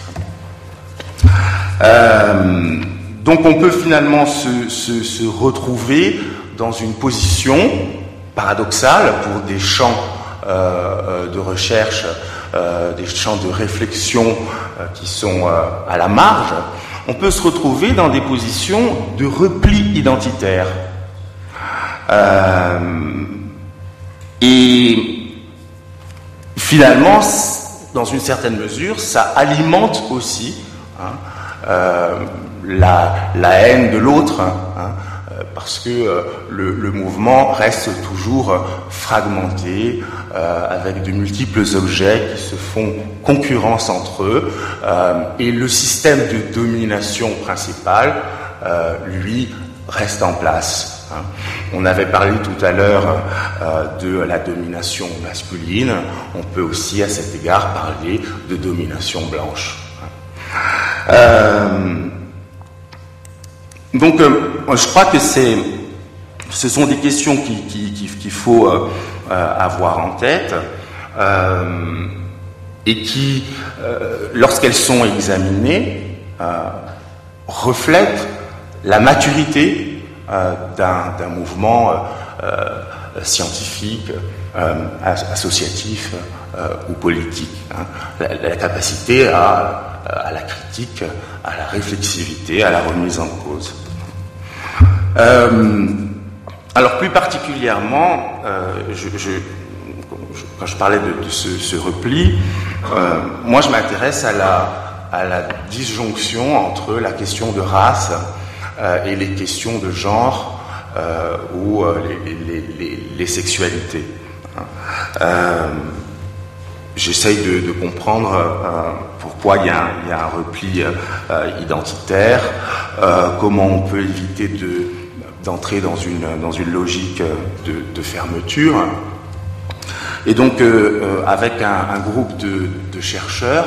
C: Donc on peut finalement se retrouver dans une position paradoxale pour des champs de recherche, des champs de réflexion qui sont à la marge. On peut se retrouver dans des positions de repli identitaire. Et finalement, dans une certaine mesure, ça alimente aussi la haine de l'autre, parce que le mouvement reste toujours fragmenté, avec de multiples objets qui se font concurrence entre eux, et le système de domination principal, lui, reste en place. On avait parlé tout à l'heure de la domination masculine, on peut aussi à cet égard parler de domination blanche. Donc je crois que ce sont des questions qu'il faut avoir en tête et qui, lorsqu'elles sont examinées, reflètent la maturité d'un mouvement scientifique, associatif ou politique. La capacité à la critique, à la réflexivité, à la remise en cause. Alors plus particulièrement, quand je parlais de ce repli, moi je m'intéresse à la disjonction entre la question de race et les questions de genre ou les sexualités. J'essaye de comprendre pourquoi il y a un repli identitaire, comment on peut éviter d'entrer dans une logique de fermeture. Et donc, avec un groupe de chercheurs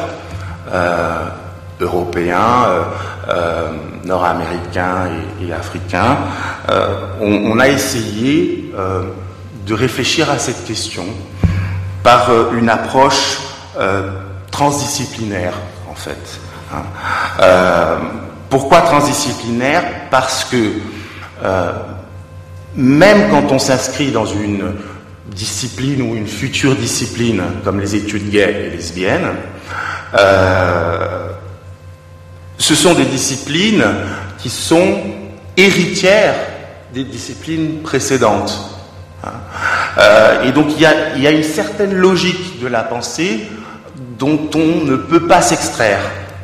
C: européens, nord-américains et africains, on a essayé de réfléchir à cette question par une approche transdisciplinaire, en fait. Pourquoi transdisciplinaire ? Parce que même quand on s'inscrit dans une discipline ou une future discipline, comme les études gays et lesbiennes, ce sont des disciplines qui sont héritières des disciplines précédentes. Et donc il y a une certaine logique de la pensée dont on ne peut pas s'extraire.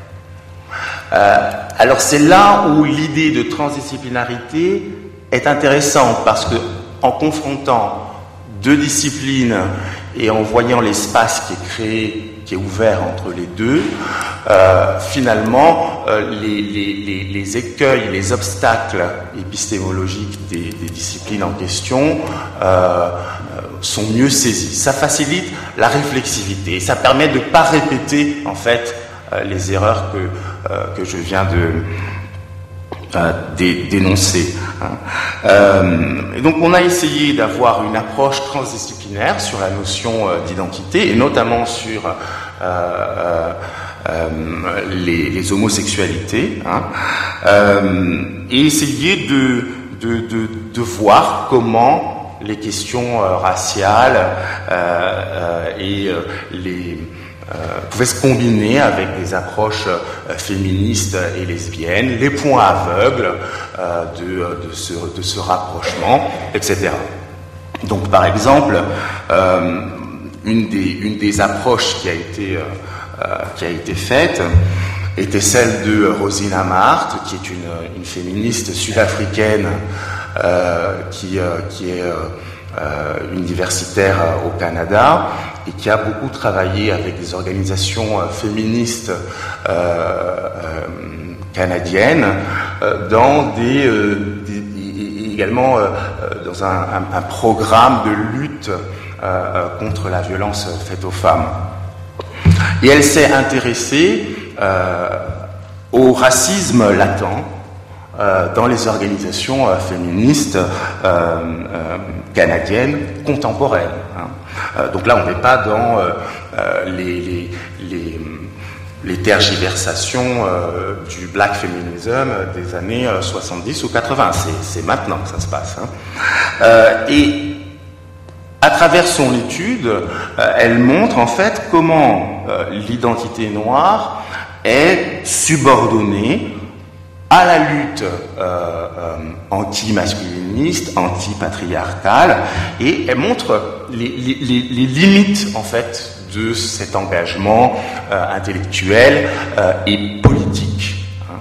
C: Alors c'est là où l'idée de transdisciplinarité est intéressante, parce que en confrontant deux disciplines et en voyant l'espace qui est créé, qui est ouvert entre les deux, finalement les écueils, les obstacles épistémologiques des disciplines en question sont mieux saisis. Ça facilite la réflexivité, ça permet de ne pas répéter en fait les erreurs que je viens d'énoncer. Et donc on a essayé d'avoir une approche transdisciplinaire sur la notion d'identité, et notamment sur les homosexualités, et essayer de voir comment les questions raciales pouvaient se combiner avec des approches féministes et lesbiennes, les points aveugles de ce rapprochement, etc. Donc, par exemple, une des approches qui a été faite était celle de Rosina Mahart, qui est une féministe sud-africaine qui est universitaire au Canada et qui a beaucoup travaillé avec des organisations féministes canadiennes également dans un programme de lutte contre la violence faite aux femmes. Et elle s'est intéressée au racisme latent dans les organisations féministes canadiennes contemporaines. Donc là, on n'est pas dans les tergiversations du black feminism des années 70 ou 80. C'est maintenant que ça se passe. Et à travers son étude, elle montre en fait comment l'identité noire est subordonnée à la lutte anti-masculiniste, anti-patriarcale, et elle montre les limites en fait de cet engagement intellectuel et politique.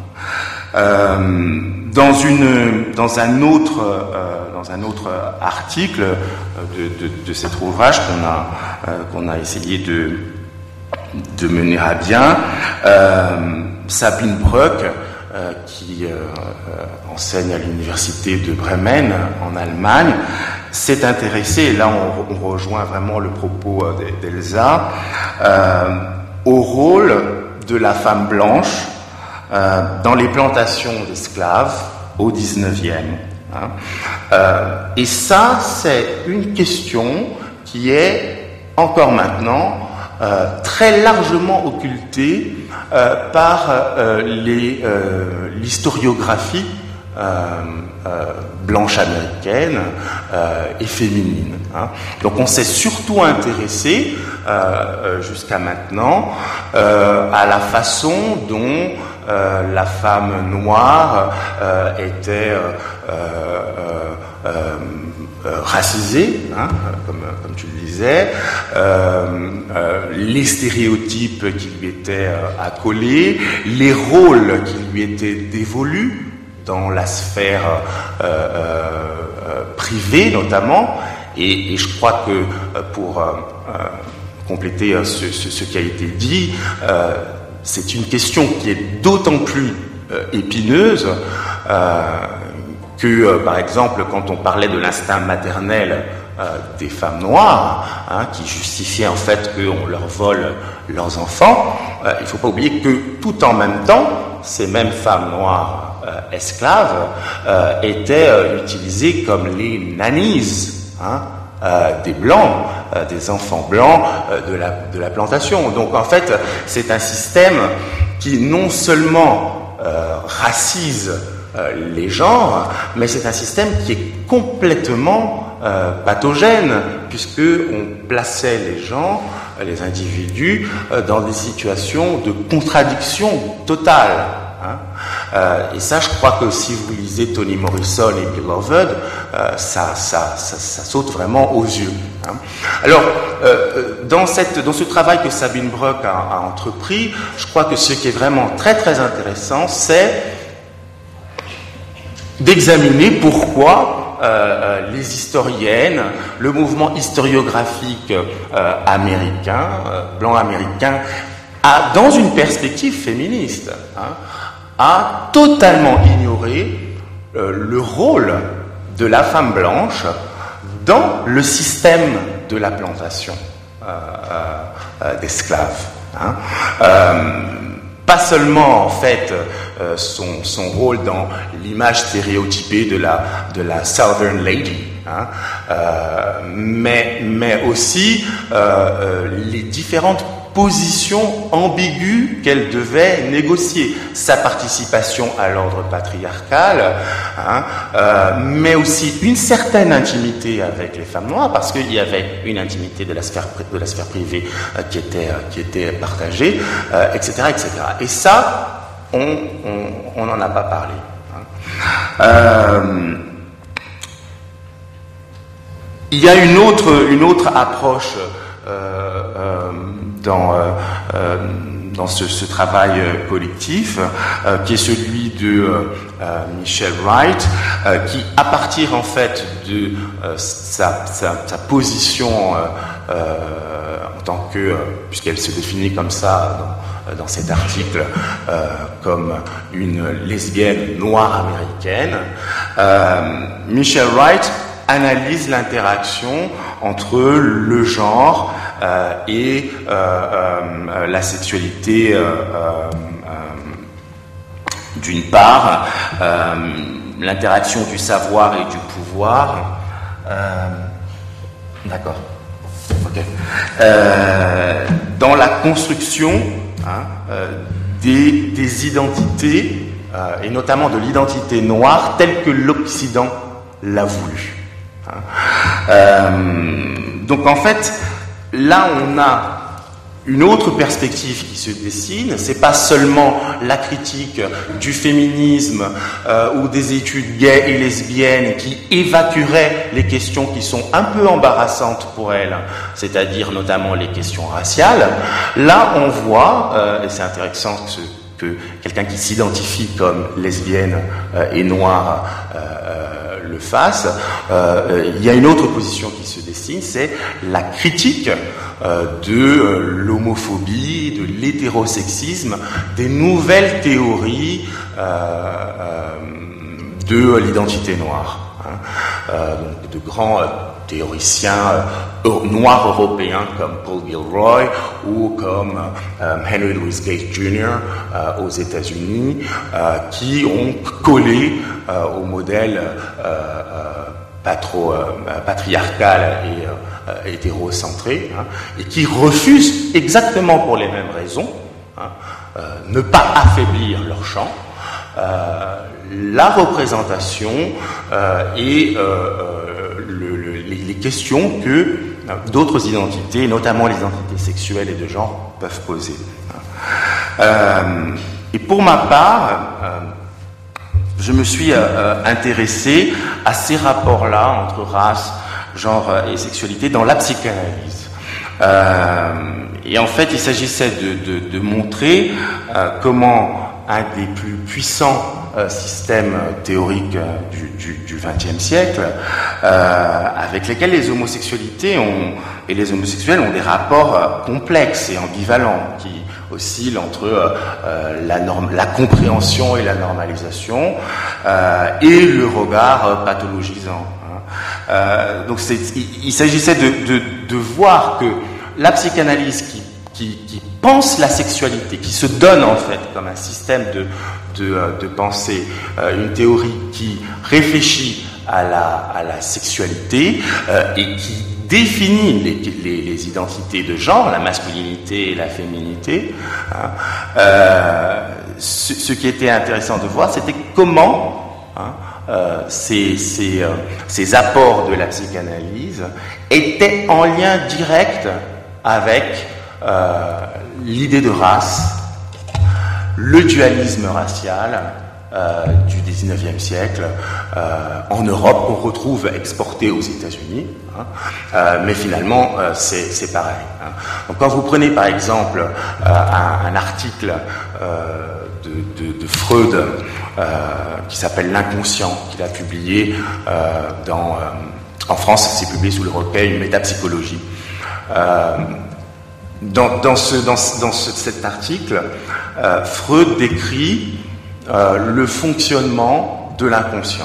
C: Dans un autre article de cet ouvrage qu'on a essayé de mener à bien, Sabine Bröck, qui enseigne à l'université de Bremen en Allemagne, s'est intéressée, et là on rejoint vraiment le propos d'Elsa, au rôle de la femme blanche dans les plantations d'esclaves au XIXe. Et ça, c'est une question qui est encore maintenant très largement occultée par l'historiographie blanche américaine et féminine. Donc on s'est surtout intéressé jusqu'à maintenant à la façon dont la femme noire était racisée, comme tu le disais, les stéréotypes qui lui étaient accolés, les rôles qui lui étaient dévolus dans la sphère privée notamment, et je crois que pour compléter ce qui a été dit, c'est une question qui est d'autant plus épineuse que, par exemple, quand on parlait de l'instinct maternel des femmes noires, qui justifiait en fait qu'on leur vole leurs enfants, il ne faut pas oublier que tout en même temps, ces mêmes femmes noires esclaves étaient utilisées comme les nannies, des blancs, des enfants blancs de la plantation. Donc en fait, c'est un système qui non seulement racise les genres, mais c'est un système qui est complètement pathogène, puisque on plaçait les gens, les individus, dans des situations de contradiction totale. Et ça, je crois que si vous lisez Toni Morrison et Beloved, ça saute vraiment aux yeux. Alors, dans ce travail que Sabine Bröck a entrepris, je crois que ce qui est vraiment très très intéressant, c'est d'examiner pourquoi les historiennes, le mouvement historiographique américain, blanc américain, dans une perspective féministe, a totalement ignoré le rôle de la femme blanche dans le système de la plantation d'esclaves. Pas seulement en fait son rôle dans l'image stéréotypée de la Southern Lady, mais aussi les différentes positions ambiguës qu'elle devait négocier, sa participation à l'ordre patriarcal, mais aussi une certaine intimité avec les femmes noires, parce qu'il y avait une intimité de la sphère privée qui était partagée, etc., etc. Et ça, on n'en a pas parlé. Il y a une autre approche dans ce travail collectif, qui est celui de Michelle Wright, qui, à partir en fait de sa position en tant que, puisqu'elle se définit comme ça dans cet article, comme une lesbienne noire américaine, Michelle Wright analyse l'interaction entre le genre et la sexualité d'une part, l'interaction du savoir et du pouvoir. D'accord. Okay. Dans la construction des identités, et notamment de l'identité noire telle que l'Occident l'a voulu. Donc en fait, là on a une autre perspective qui se dessine, c'est pas seulement la critique du féminisme ou des études gays et lesbiennes qui évacueraient les questions qui sont un peu embarrassantes pour elles, c'est-à-dire notamment les questions raciales. Là, on voit, et c'est intéressant que quelqu'un qui s'identifie comme lesbienne et noire le fasse, il y a une autre position qui se dessine, c'est la critique de l'homophobie, de l'hétérosexisme, des nouvelles théories de l'identité noire. Donc de grands théoriciens noirs européens comme Paul Gilroy ou comme Henry Louis Gates Jr. Aux États-Unis, qui ont collé au modèle patriarcal et hétérocentré, et qui refusent exactement pour les mêmes raisons, ne pas affaiblir leur champ, la représentation et les questions que d'autres identités, notamment les identités sexuelles et de genre, peuvent poser. Et pour ma part, je me suis intéressé à ces rapports-là entre race, genre et sexualité dans la psychanalyse. Et en fait, il s'agissait de montrer comment un des plus puissants systèmes théoriques du XXe siècle, avec lesquels les homosexualités et les homosexuels ont des rapports complexes et ambivalents qui oscillent entre la compréhension et la normalisation et le regard pathologisant. Donc il s'agissait de voir que la psychanalyse qui pense la sexualité, qui se donne en fait comme un système de pensée, une théorie qui réfléchit à la sexualité et qui définit les identités de genre, la masculinité et la féminité. Ce qui était intéressant de voir, c'était comment ces apports de la psychanalyse étaient en lien direct avec l'idée de race, le dualisme racial du XIXe siècle en Europe, qu'on retrouve exporté aux États-Unis, mais finalement c'est pareil. Donc quand vous prenez par exemple un article de Freud qui s'appelle L'inconscient, qu'il a publié en France, c'est publié sous le recueil Métapsychologie. Dans cet article, Freud décrit le fonctionnement de l'inconscient,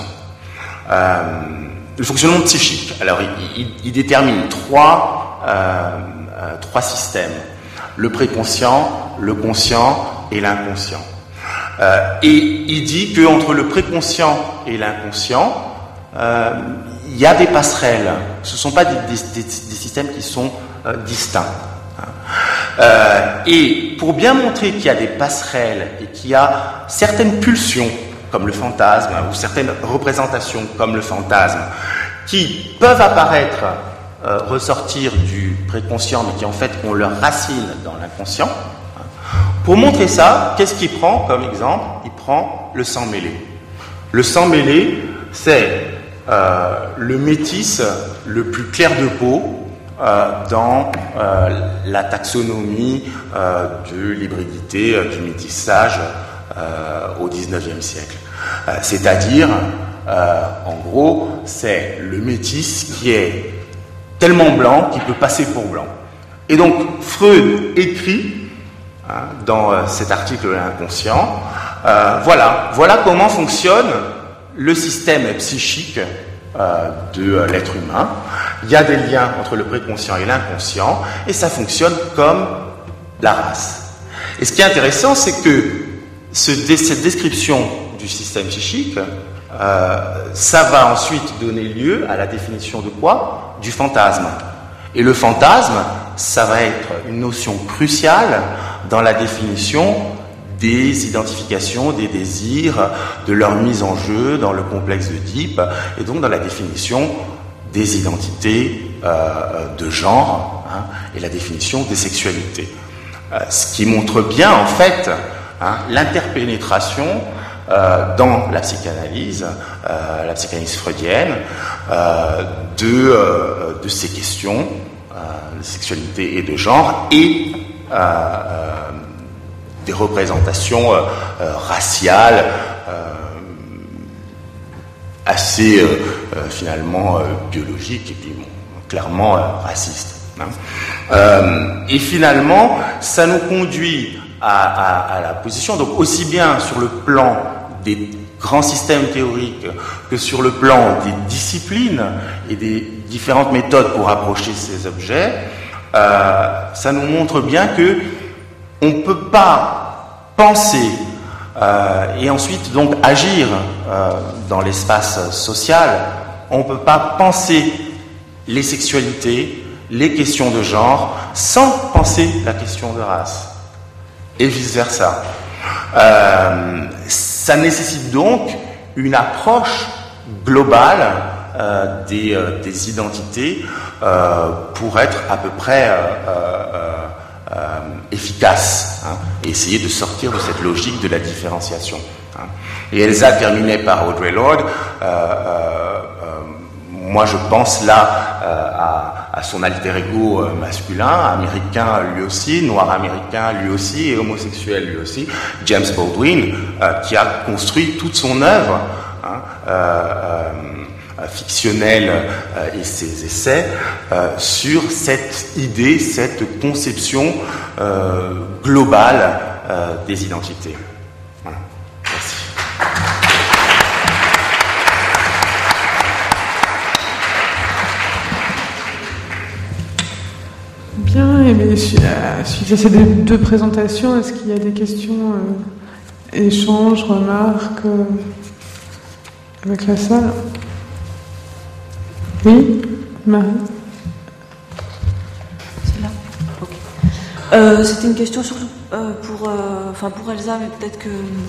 C: le fonctionnement psychique. Alors, il détermine trois systèmes: le préconscient, le conscient et l'inconscient. Et il dit qu'entre le préconscient et l'inconscient, il y a des passerelles. Ce ne sont pas des systèmes qui sont distincts. Et pour bien montrer qu'il y a des passerelles et qu'il y a certaines pulsions, comme le fantasme, ou certaines représentations, comme le fantasme, qui peuvent apparaître, ressortir du préconscient, mais qui en fait ont leur racine dans l'inconscient. Pour montrer ça, qu'est-ce qu'il prend comme exemple? Il prend le sang mêlé. Le sang mêlé, c'est le métis le plus clair de peau dans la taxonomie de l'hybridité, du métissage au XIXe siècle. C'est-à-dire, en gros, c'est le métis qui est tellement blanc qu'il peut passer pour blanc. Et donc, Freud écrit dans cet article L'inconscient, voilà comment fonctionne le système psychique de l'être humain. Il y a des liens entre le préconscient et l'inconscient, et ça fonctionne comme la race. Et ce qui est intéressant, c'est que cette description du système psychique, ça va ensuite donner lieu à la définition de quoi? Du fantasme. Et le fantasme, ça va être une notion cruciale dans la définition des identifications, des désirs, de leur mise en jeu dans le complexe d'Oedipe, et donc dans la définition des identités de genre, et la définition des sexualités. ce qui montre bien en fait l'interpénétration dans la psychanalyse freudienne, de ces questions de sexualité et de genre et des représentations raciales assez finalement biologiques et puis clairement racistes. Et finalement, ça nous conduit à la position, donc aussi bien sur le plan des grands systèmes théoriques que sur le plan des disciplines et des différentes méthodes pour approcher ces objets, ça nous montre bien que on ne peut pas penser et ensuite donc agir dans l'espace social, on ne peut pas penser les sexualités, les questions de genre, sans penser la question de race, et vice-versa. Ça nécessite donc une approche globale des identités pour être à peu près efficace, et essayer de sortir de cette logique de la différenciation. Et Elsa terminait par Audre Lorde. Moi, je pense là à son alter ego masculin, américain lui aussi, noir américain lui aussi, et homosexuel lui aussi, James Baldwin, qui a construit toute son œuvre fictionnelle et ses essais sur cette idée, cette conception globale des identités. Voilà. Merci.
B: Bien, et bien, suite à ces deux présentations, est-ce qu'il y a des questions, échanges, remarques avec la salle? Oui, Marie.
D: C'est là. Ok. C'était une question surtout pour Elsa, mais peut-être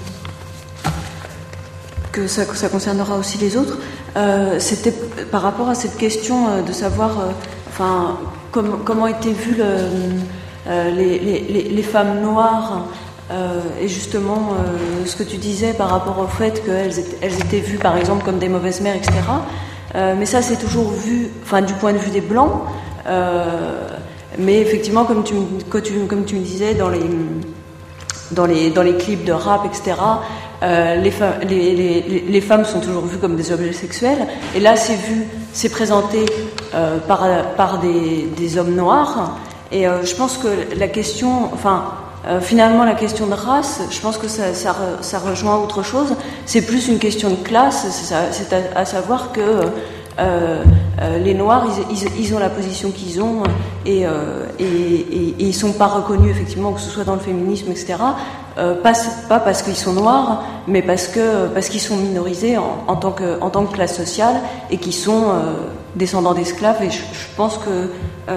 D: que ça concernera aussi les autres. C'était par rapport à cette question de savoir, comment étaient vues les femmes noires, et justement ce que tu disais par rapport au fait qu'elles étaient vues par exemple comme des mauvaises mères, etc. Mais ça c'est toujours vu, du point de vue des blancs. Mais effectivement, comme tu me disais dans les clips de rap, etc. Les femmes sont toujours vues comme des objets sexuels, et là c'est présenté par des hommes noirs, et je pense que la question, finalement la question de race, je pense que ça rejoint autre chose, c'est plus une question de classe, c'est à savoir que les noirs ils ont la position qu'ils ont, et ils sont pas reconnus effectivement, que ce soit dans le féminisme, etc. Pas parce qu'ils sont noirs, mais parce qu'ils sont minorisés en tant que classe sociale, et qu'ils sont descendants d'esclaves. Et je pense que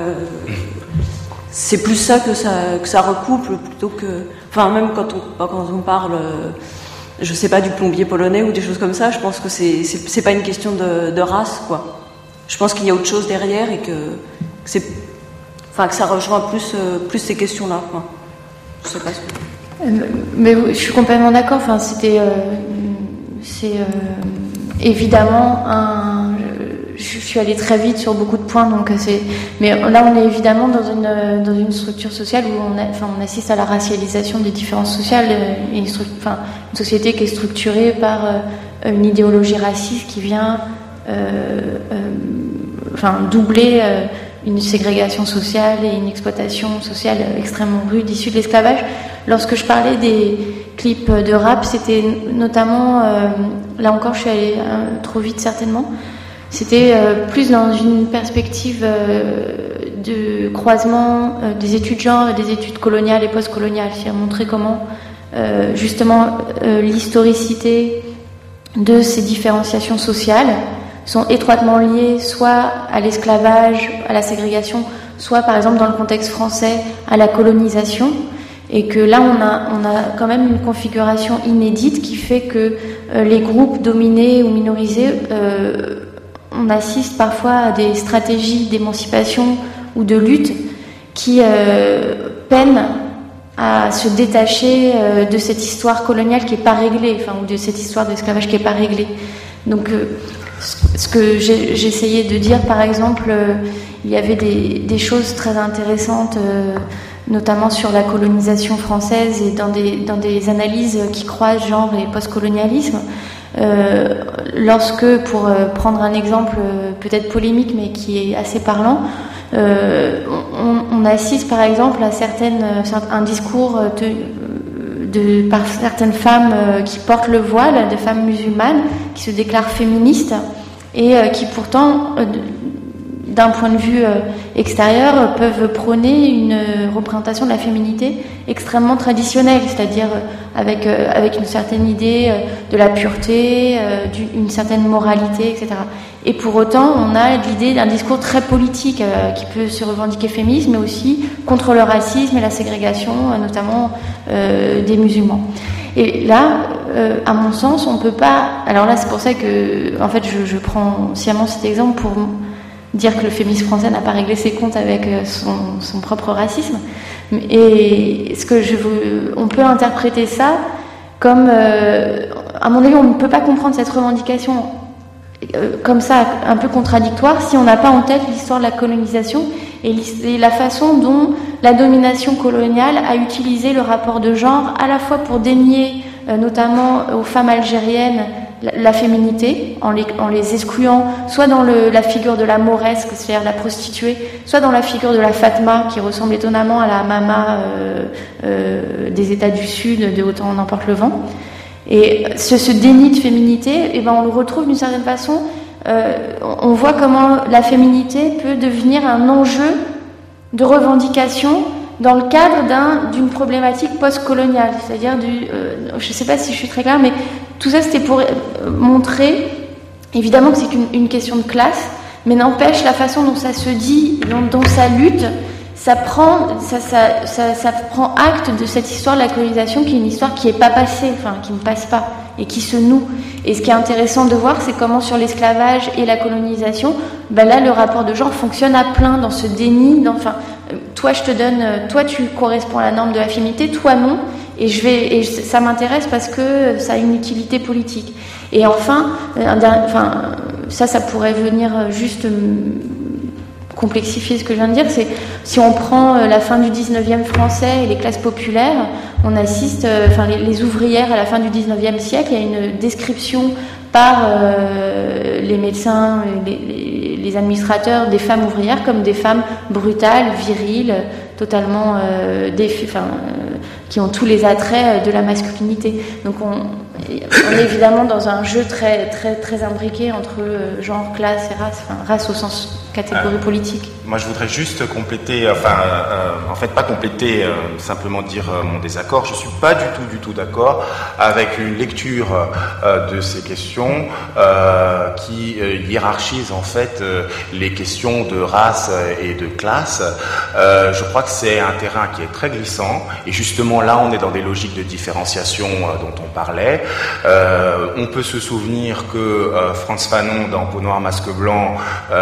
D: c'est plus ça que ça recouple, plutôt que, même quand on parle, je sais pas, du plombier polonais ou des choses comme ça, je pense que c'est pas une question de race, quoi. Je pense qu'il y a autre chose derrière, et que ça rejoint plus ces questions-là, quoi. Je sais pas ce que...
A: Mais je suis complètement d'accord. C'est évidemment je suis allée très vite sur beaucoup de points, donc mais là on est évidemment dans une structure sociale où on assiste à la racialisation des différences sociales, et une société qui est structurée par une idéologie raciste qui vient doubler une ségrégation sociale et une exploitation sociale extrêmement rude issue de l'esclavage. Lorsque je parlais des clips de rap, c'était notamment, là encore je suis allée trop vite certainement, c'était plus dans une perspective de croisement des études genre et des études coloniales et postcoloniales, c'est-à-dire montrer comment justement l'historicité de ces différenciations sociales sont étroitement liées soit à l'esclavage, à la ségrégation, soit par exemple dans le contexte français à la colonisation, et que là on a quand même une configuration inédite qui fait que les groupes dominés ou minorisés, on assiste parfois à des stratégies d'émancipation ou de lutte qui peinent à se détacher de cette histoire coloniale qui est pas réglée, ou de cette histoire d'esclavage qui est pas réglée. Donc, ce que j'essayais de dire, par exemple, il y avait des choses très intéressantes, notamment sur la colonisation française et dans des analyses qui croisent genre et postcolonialisme. Lorsque, pour prendre un exemple peut-être polémique mais qui est assez parlant, on assiste par exemple à un discours par certaines femmes qui portent le voile, des femmes musulmanes qui se déclarent féministes et qui pourtant, d'un point de vue extérieur, peuvent prôner une représentation de la féminité extrêmement traditionnelle, c'est-à-dire avec une certaine idée de la pureté, d'une certaine moralité, etc. Et pour autant, on a l'idée d'un discours très politique qui peut se revendiquer féministe, mais aussi contre le racisme et la ségrégation, notamment des musulmans. Et là, à mon sens, on peut pas... Alors là, c'est pour ça que, en fait, je prends sciemment cet exemple pour dire que le féminisme français n'a pas réglé ses comptes avec son propre racisme. Et on peut interpréter ça comme, à mon avis, on ne peut pas comprendre cette revendication comme ça, un peu contradictoire, si on n'a pas en tête l'histoire de la colonisation et la façon dont la domination coloniale a utilisé le rapport de genre, à la fois pour dénier, notamment aux femmes algériennes, la féminité, en les excluant soit dans la figure de la mauresque, c'est-à-dire la prostituée, soit dans la figure de la Fatma, qui ressemble étonnamment à la Mama des États du Sud, de Autant n'emporte le vent. Et ce déni de féminité, on le retrouve d'une certaine façon, on voit comment la féminité peut devenir un enjeu de revendication dans le cadre d'une problématique post-coloniale, c'est-à-dire je ne sais pas si je suis très claire, mais tout ça c'était pour montrer, évidemment que c'est une question de classe, mais n'empêche la façon dont ça se dit, dont ça lutte, ça prend acte de cette histoire de la colonisation qui est une histoire qui n'est pas passée, qui ne passe pas et qui se noue. Et ce qui est intéressant de voir, c'est comment sur l'esclavage et la colonisation, là le rapport de genre fonctionne à plein dans ce déni, toi je te donne, toi tu corresponds à la norme de la féminité, toi non, et ça m'intéresse parce que ça a une utilité politique. Et enfin, ça pourrait venir juste complexifier ce que je viens de dire, c'est si on prend la fin du 19e français et les classes populaires, on assiste, les ouvrières à la fin du 19e siècle, il y a une description par les médecins, les administrateurs des femmes ouvrières comme des femmes brutales, viriles, totalement qui ont tous les attraits de la masculinité. Donc on est évidemment dans un jeu très, très, très imbriqué entre genre, classe et race, race au sens catégorie politique.
C: Moi je voudrais juste compléter, pas compléter, simplement dire mon désaccord. Je suis pas du tout d'accord avec une lecture de ces questions qui hiérarchise en fait les questions de race et de classe. Je crois que c'est un terrain qui est très glissant et justement là on est dans des logiques de différenciation dont on parlait. On peut se souvenir que Frantz Fanon dans Peau noire masque blanc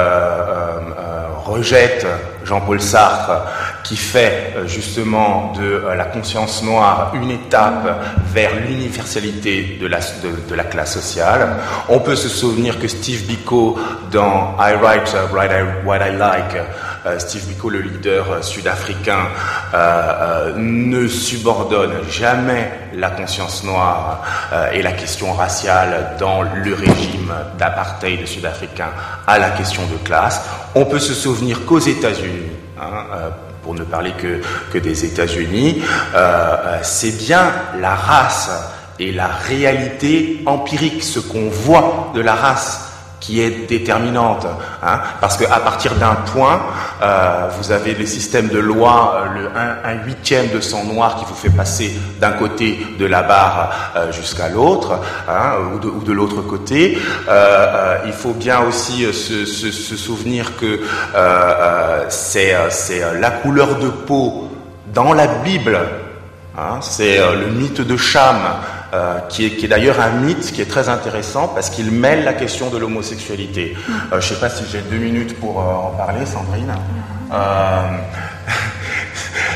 C: rejette Jean-Paul Sartre qui fait justement de la conscience noire une étape vers l'universalité de la classe sociale. On peut se souvenir que Steve Biko dans I Write What I Like, Steve Biko, le leader sud-africain, ne subordonne jamais la conscience noire et la question raciale dans le régime d'apartheid sud-africain à la question de classe. On peut se souvenir qu'aux États-Unis, pour ne parler que des États-Unis, c'est bien la race et la réalité empirique, ce qu'on voit de la race, qui est déterminante, parce qu'à partir d'un point, vous avez les systèmes de loi, un huitième de sang noir qui vous fait passer d'un côté de la barre jusqu'à l'autre, ou de l'autre côté. Il faut bien aussi se souvenir que c'est la couleur de peau dans la Bible, c'est le mythe de Cham, qui est d'ailleurs un mythe qui est très intéressant parce qu'il mêle la question de l'homosexualité. Je ne sais pas si j'ai 2 minutes pour en parler, Sandrine.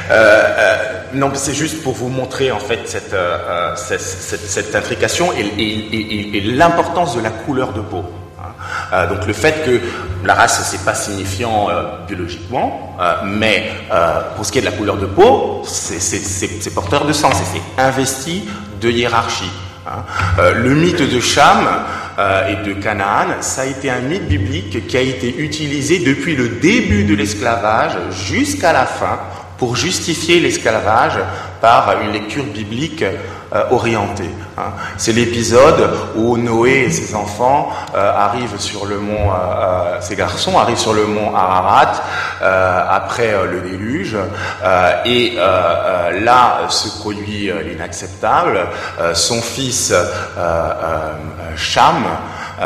C: non, c'est juste pour vous montrer en fait cette intrication et l'importance de la couleur de peau. Donc le fait que la race c'est pas signifiant biologiquement, mais pour ce qui est de la couleur de peau, c'est porteur de sens et c'est investi de hiérarchie. Le mythe de Cham et de Canaan, ça a été un mythe biblique qui a été utilisé depuis le début de l'esclavage jusqu'à la fin pour justifier l'esclavage par une lecture biblique orientée. C'est l'épisode où Noé et ses enfants arrivent sur le mont, ses garçons arrivent sur le mont Ararat après le déluge, et là se produit l'inacceptable. Son fils Cham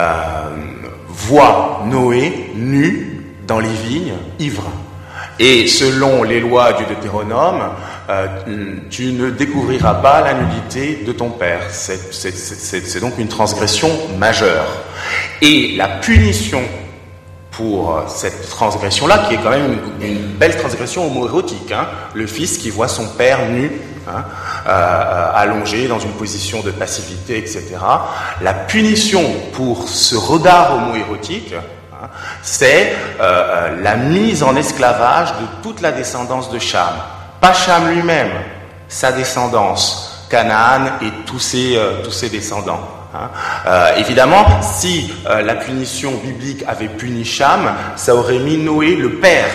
C: voit Noé nu dans les vignes, ivre. Et selon les lois du Deutéronome, tu ne découvriras pas la nudité de ton père. C'est donc une transgression majeure. Et la punition pour cette transgression-là, qui est quand même une belle transgression homoérotique, le fils qui voit son père nu, allongé dans une position de passivité, etc. La punition pour ce regard homoérotique, c'est la mise en esclavage de toute la descendance de Cham. Pas Cham lui-même, sa descendance, Canaan et tous ses descendants. Évidemment, si la punition biblique avait puni Cham, ça aurait mis Noé, le père,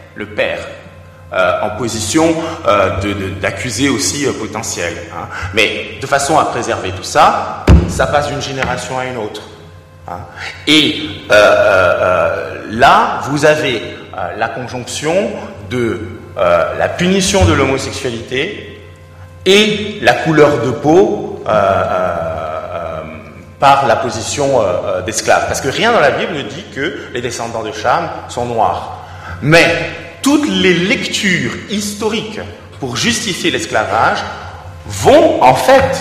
C: en position d'accusé aussi potentiel. Mais de façon à préserver tout ça, ça passe d'une génération à une autre. Et là, vous avez la conjonction de la punition de l'homosexualité et la couleur de peau par la position d'esclave. Parce que rien dans la Bible ne dit que les descendants de Cham sont noirs. Mais toutes les lectures historiques pour justifier l'esclavage vont en fait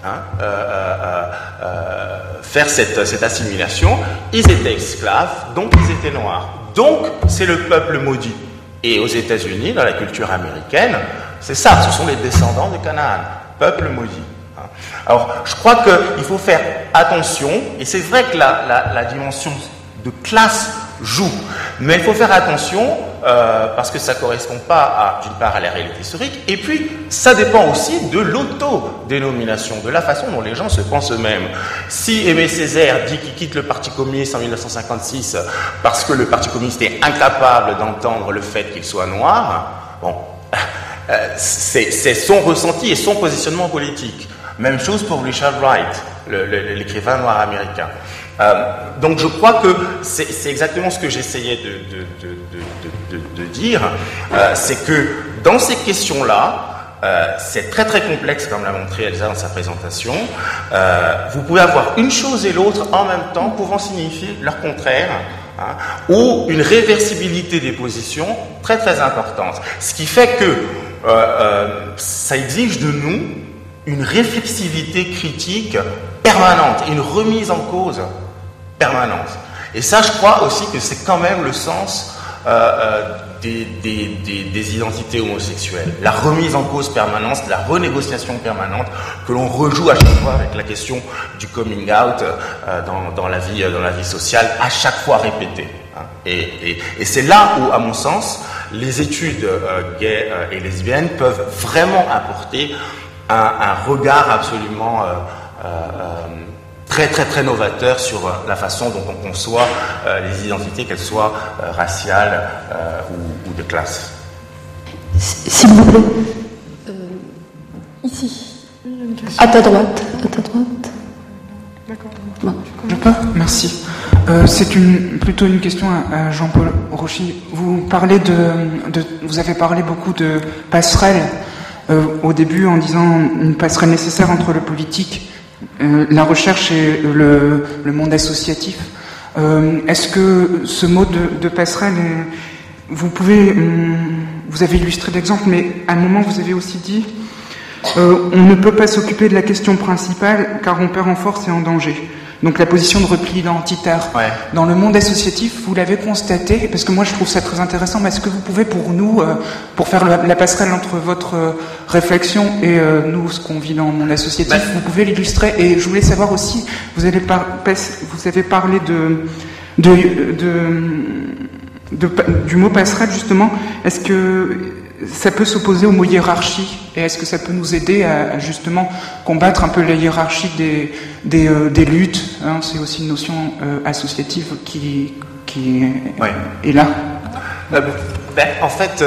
C: faire cette assimilation. Ils étaient esclaves, donc ils étaient noirs. Donc c'est le peuple maudit. Et aux États-Unis, dans la culture américaine, c'est ça, ce sont les descendants de Canaan, peuple maudit. Alors, je crois qu'il faut faire attention, et c'est vrai que la dimension de classe joue, mais il faut faire attention parce que ça ne correspond pas, d'une part, à la réalité historique, et puis ça dépend aussi de l'autodénomination, de la façon dont les gens se pensent eux-mêmes. Si Aimé Césaire dit qu'il quitte le Parti communiste en 1956 parce que le Parti communiste est incapable d'entendre le fait qu'il soit noir, bon, c'est son ressenti et son positionnement politique. Même chose pour Richard Wright, l'écrivain noir américain. Donc je crois que c'est exactement ce que j'essayais de dire, c'est que dans ces questions-là, c'est très très complexe comme l'a montré Elsa dans sa présentation, vous pouvez avoir une chose et l'autre en même temps pouvant signifier leur contraire, ou une réversibilité des positions très très importante. Ce qui fait que ça exige de nous une réflexivité critique permanente, une remise en cause permanente. Et ça, je crois aussi que c'est quand même le sens des identités homosexuelles. La remise en cause permanente, la renégociation permanente que l'on rejoue à chaque fois avec la question du coming out dans la vie sociale, à chaque fois répétée. Et c'est là où, à mon sens, les études gays et lesbiennes peuvent vraiment apporter un regard absolument très très très novateur sur la façon dont on conçoit les identités, qu'elles soient raciales ou de classe.
E: S'il vous plaît. Ici. À ta droite.
B: D'accord.
E: Bon.
F: Je peux ? Merci. C'est plutôt une question à Jean-Paul Rochy. Vous avez parlé beaucoup de passerelles au début en disant une passerelle nécessaire entre le politique, la recherche et le monde associatif. Est-ce que ce mot de passerelle, vous avez illustré d'exemples, mais à un moment vous avez aussi dit on ne peut pas s'occuper de la question principale car on perd en force et en danger. Donc la position de repli identitaire. Ouais. Dans le monde associatif, vous l'avez constaté, parce que moi je trouve ça très intéressant, mais est-ce que vous pouvez pour nous, pour faire la passerelle entre votre réflexion et nous, ce qu'on vit dans le monde associatif, vous pouvez l'illustrer? Et je voulais savoir aussi, vous avez parlé du mot passerelle justement, est-ce que ça peut s'opposer au mot hiérarchie, et est-ce que ça peut nous aider à justement combattre un peu la hiérarchie des luttes, hein? C'est aussi une notion associative qui est là.
C: En fait,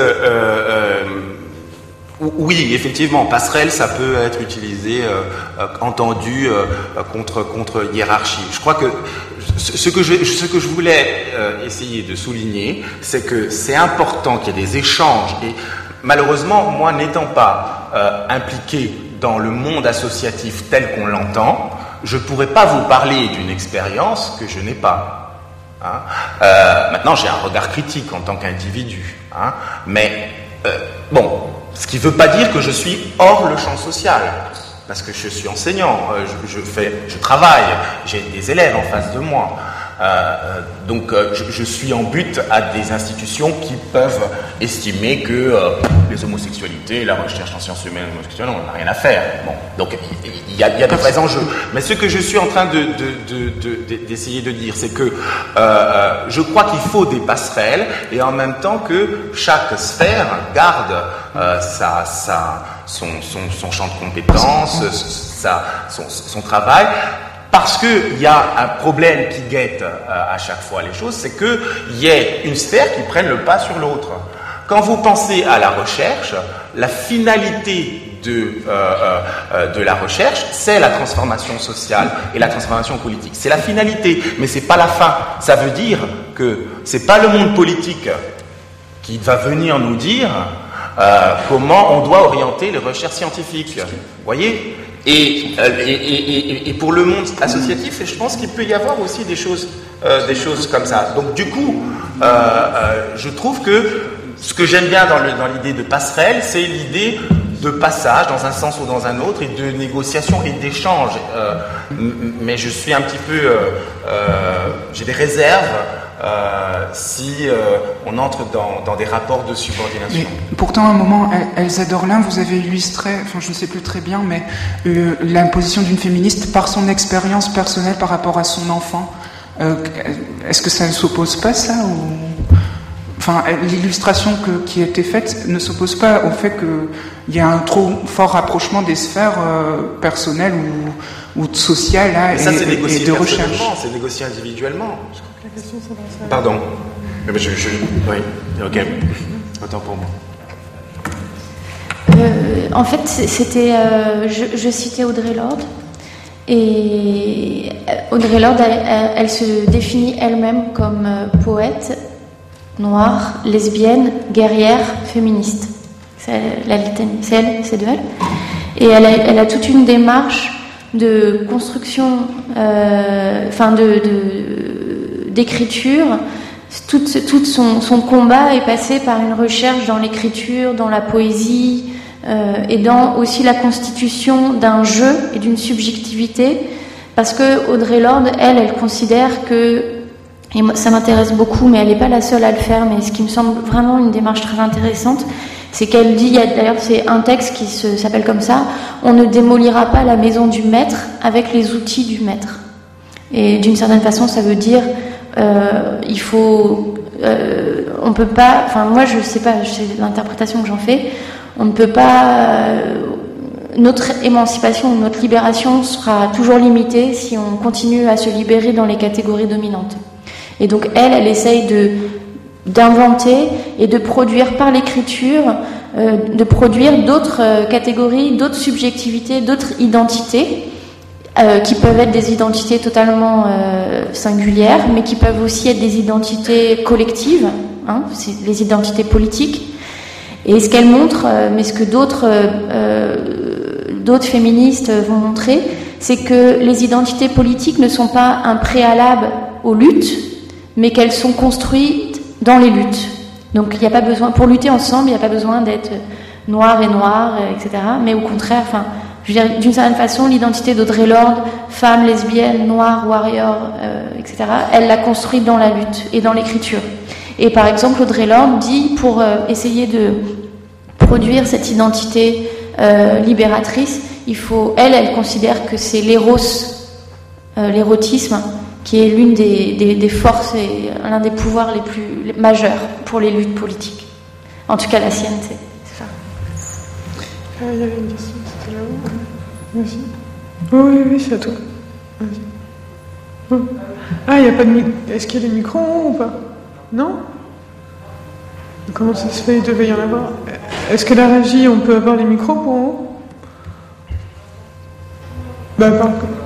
C: oui, effectivement, passerelle, ça peut être utilisé, entendu contre hiérarchie. Je crois que ce que je voulais essayer de souligner, c'est que c'est important qu'il y ait des échanges. Et malheureusement, moi, n'étant pas impliqué dans le monde associatif tel qu'on l'entend, je ne pourrais pas vous parler d'une expérience que je n'ai pas. Hein. Maintenant, j'ai un regard critique en tant qu'individu. Hein, mais bon, ce qui ne veut pas dire que je suis hors le champ social. Parce que je suis enseignant, je travaille, j'ai des élèves en face de moi. Donc je suis en but à des institutions qui peuvent estimer que les homosexualités, la recherche en sciences humaines, homosexuelles, on n'a rien à faire. Bon, donc il y a de vrais enjeux. Mais ce que je suis en train d'essayer de dire, c'est que je crois qu'il faut des passerelles et en même temps que chaque sphère garde son champ de compétences, son travail. Parce qu'il y a un problème qui guette à chaque fois les choses, c'est qu'il y ait une sphère qui prenne le pas sur l'autre. Quand vous pensez à la recherche, la finalité de la recherche, c'est la transformation sociale et la transformation politique. C'est la finalité, mais c'est pas la fin. Ça veut dire que c'est pas le monde politique qui va venir nous dire comment on doit orienter les recherches scientifiques. Vous voyez ? Et pour le monde associatif, je pense qu'il peut y avoir aussi des choses comme ça. Donc du coup, je trouve que ce que j'aime bien dans l'idée de passerelle, c'est l'idée de passage dans un sens ou dans un autre, et de négociation et d'échange. Mais je suis un petit peu... j'ai des réserves si on entre dans des rapports de subordination.
F: Mais pourtant, à un moment, Elsa Dorlin, vous avez illustré, enfin je ne sais plus très bien, mais la position d'une féministe par son expérience personnelle par rapport à son enfant. Est-ce que ça ne s'oppose pas, ça, ou... Enfin, l'illustration qui a été faite ne s'oppose pas au fait qu'il y a un trop fort rapprochement des sphères personnelles ou sociales là,
C: ça,
F: et de recherche.
C: C'est négocié individuellement. Je crois que la question, c'est dans ça. Pardon. Oui, ok. Autant pour moi.
A: En fait, c'était... je citais Audre Lorde. Et Audre Lorde, elle se définit elle-même comme poète noire, lesbienne, guerrière, féministe. C'est la litanie, c'est elle, c'est de elle. Et elle a toute une démarche de construction, d'écriture. Tout son combat est passé par une recherche dans l'écriture, dans la poésie, et dans aussi la constitution d'un jeu et d'une subjectivité. Parce que Audre Lorde, elle considère que, et ça m'intéresse beaucoup, mais elle n'est pas la seule à le faire, mais ce qui me semble vraiment une démarche très intéressante, c'est qu'elle dit, d'ailleurs c'est un texte qui s'appelle comme ça, on ne démolira pas la maison du maître avec les outils du maître. Et d'une certaine façon, ça veut dire, il faut, on peut pas, enfin moi je sais pas, c'est l'interprétation que j'en fais, on ne peut pas, notre émancipation, notre libération sera toujours limitée si on continue à se libérer dans les catégories dominantes. Et donc elle essaye d'inventer et de produire par l'écriture, de produire d'autres catégories, d'autres subjectivités, d'autres identités, qui peuvent être des identités totalement singulières, mais qui peuvent aussi être des identités collectives, hein, c'est les identités politiques. Et ce qu'elle montre, mais ce que d'autres féministes vont montrer, c'est que les identités politiques ne sont pas un préalable aux luttes, mais qu'elles sont construites dans les luttes. Donc il n'y a pas besoin, pour lutter ensemble, il n'y a pas besoin noir et noir, etc. Mais au contraire, enfin, je veux dire, d'une certaine façon, l'identité d'Audre Lorde, femme, lesbienne, noire, warrior, etc., elle l'a construite dans la lutte et dans l'écriture. Et par exemple, Audre Lorde dit, pour essayer de produire cette identité libératrice, il faut, elle considère que c'est l'érotisme, qui est l'une des forces et l'un des pouvoirs les plus majeurs pour les luttes politiques. En tout cas, la sienne, c'est ça.
B: Il y avait une question, c'était là-haut. Vas-y. Oh, oui, c'est à toi. Vas-y. Oh. Ah, il n'y a pas de micro. Est-ce qu'il y a des micros en haut ou pas? Non? Comment ça se fait? Il devait y en avoir. Est-ce que la régie, on peut avoir les micros pour en haut? Bah, pas encore.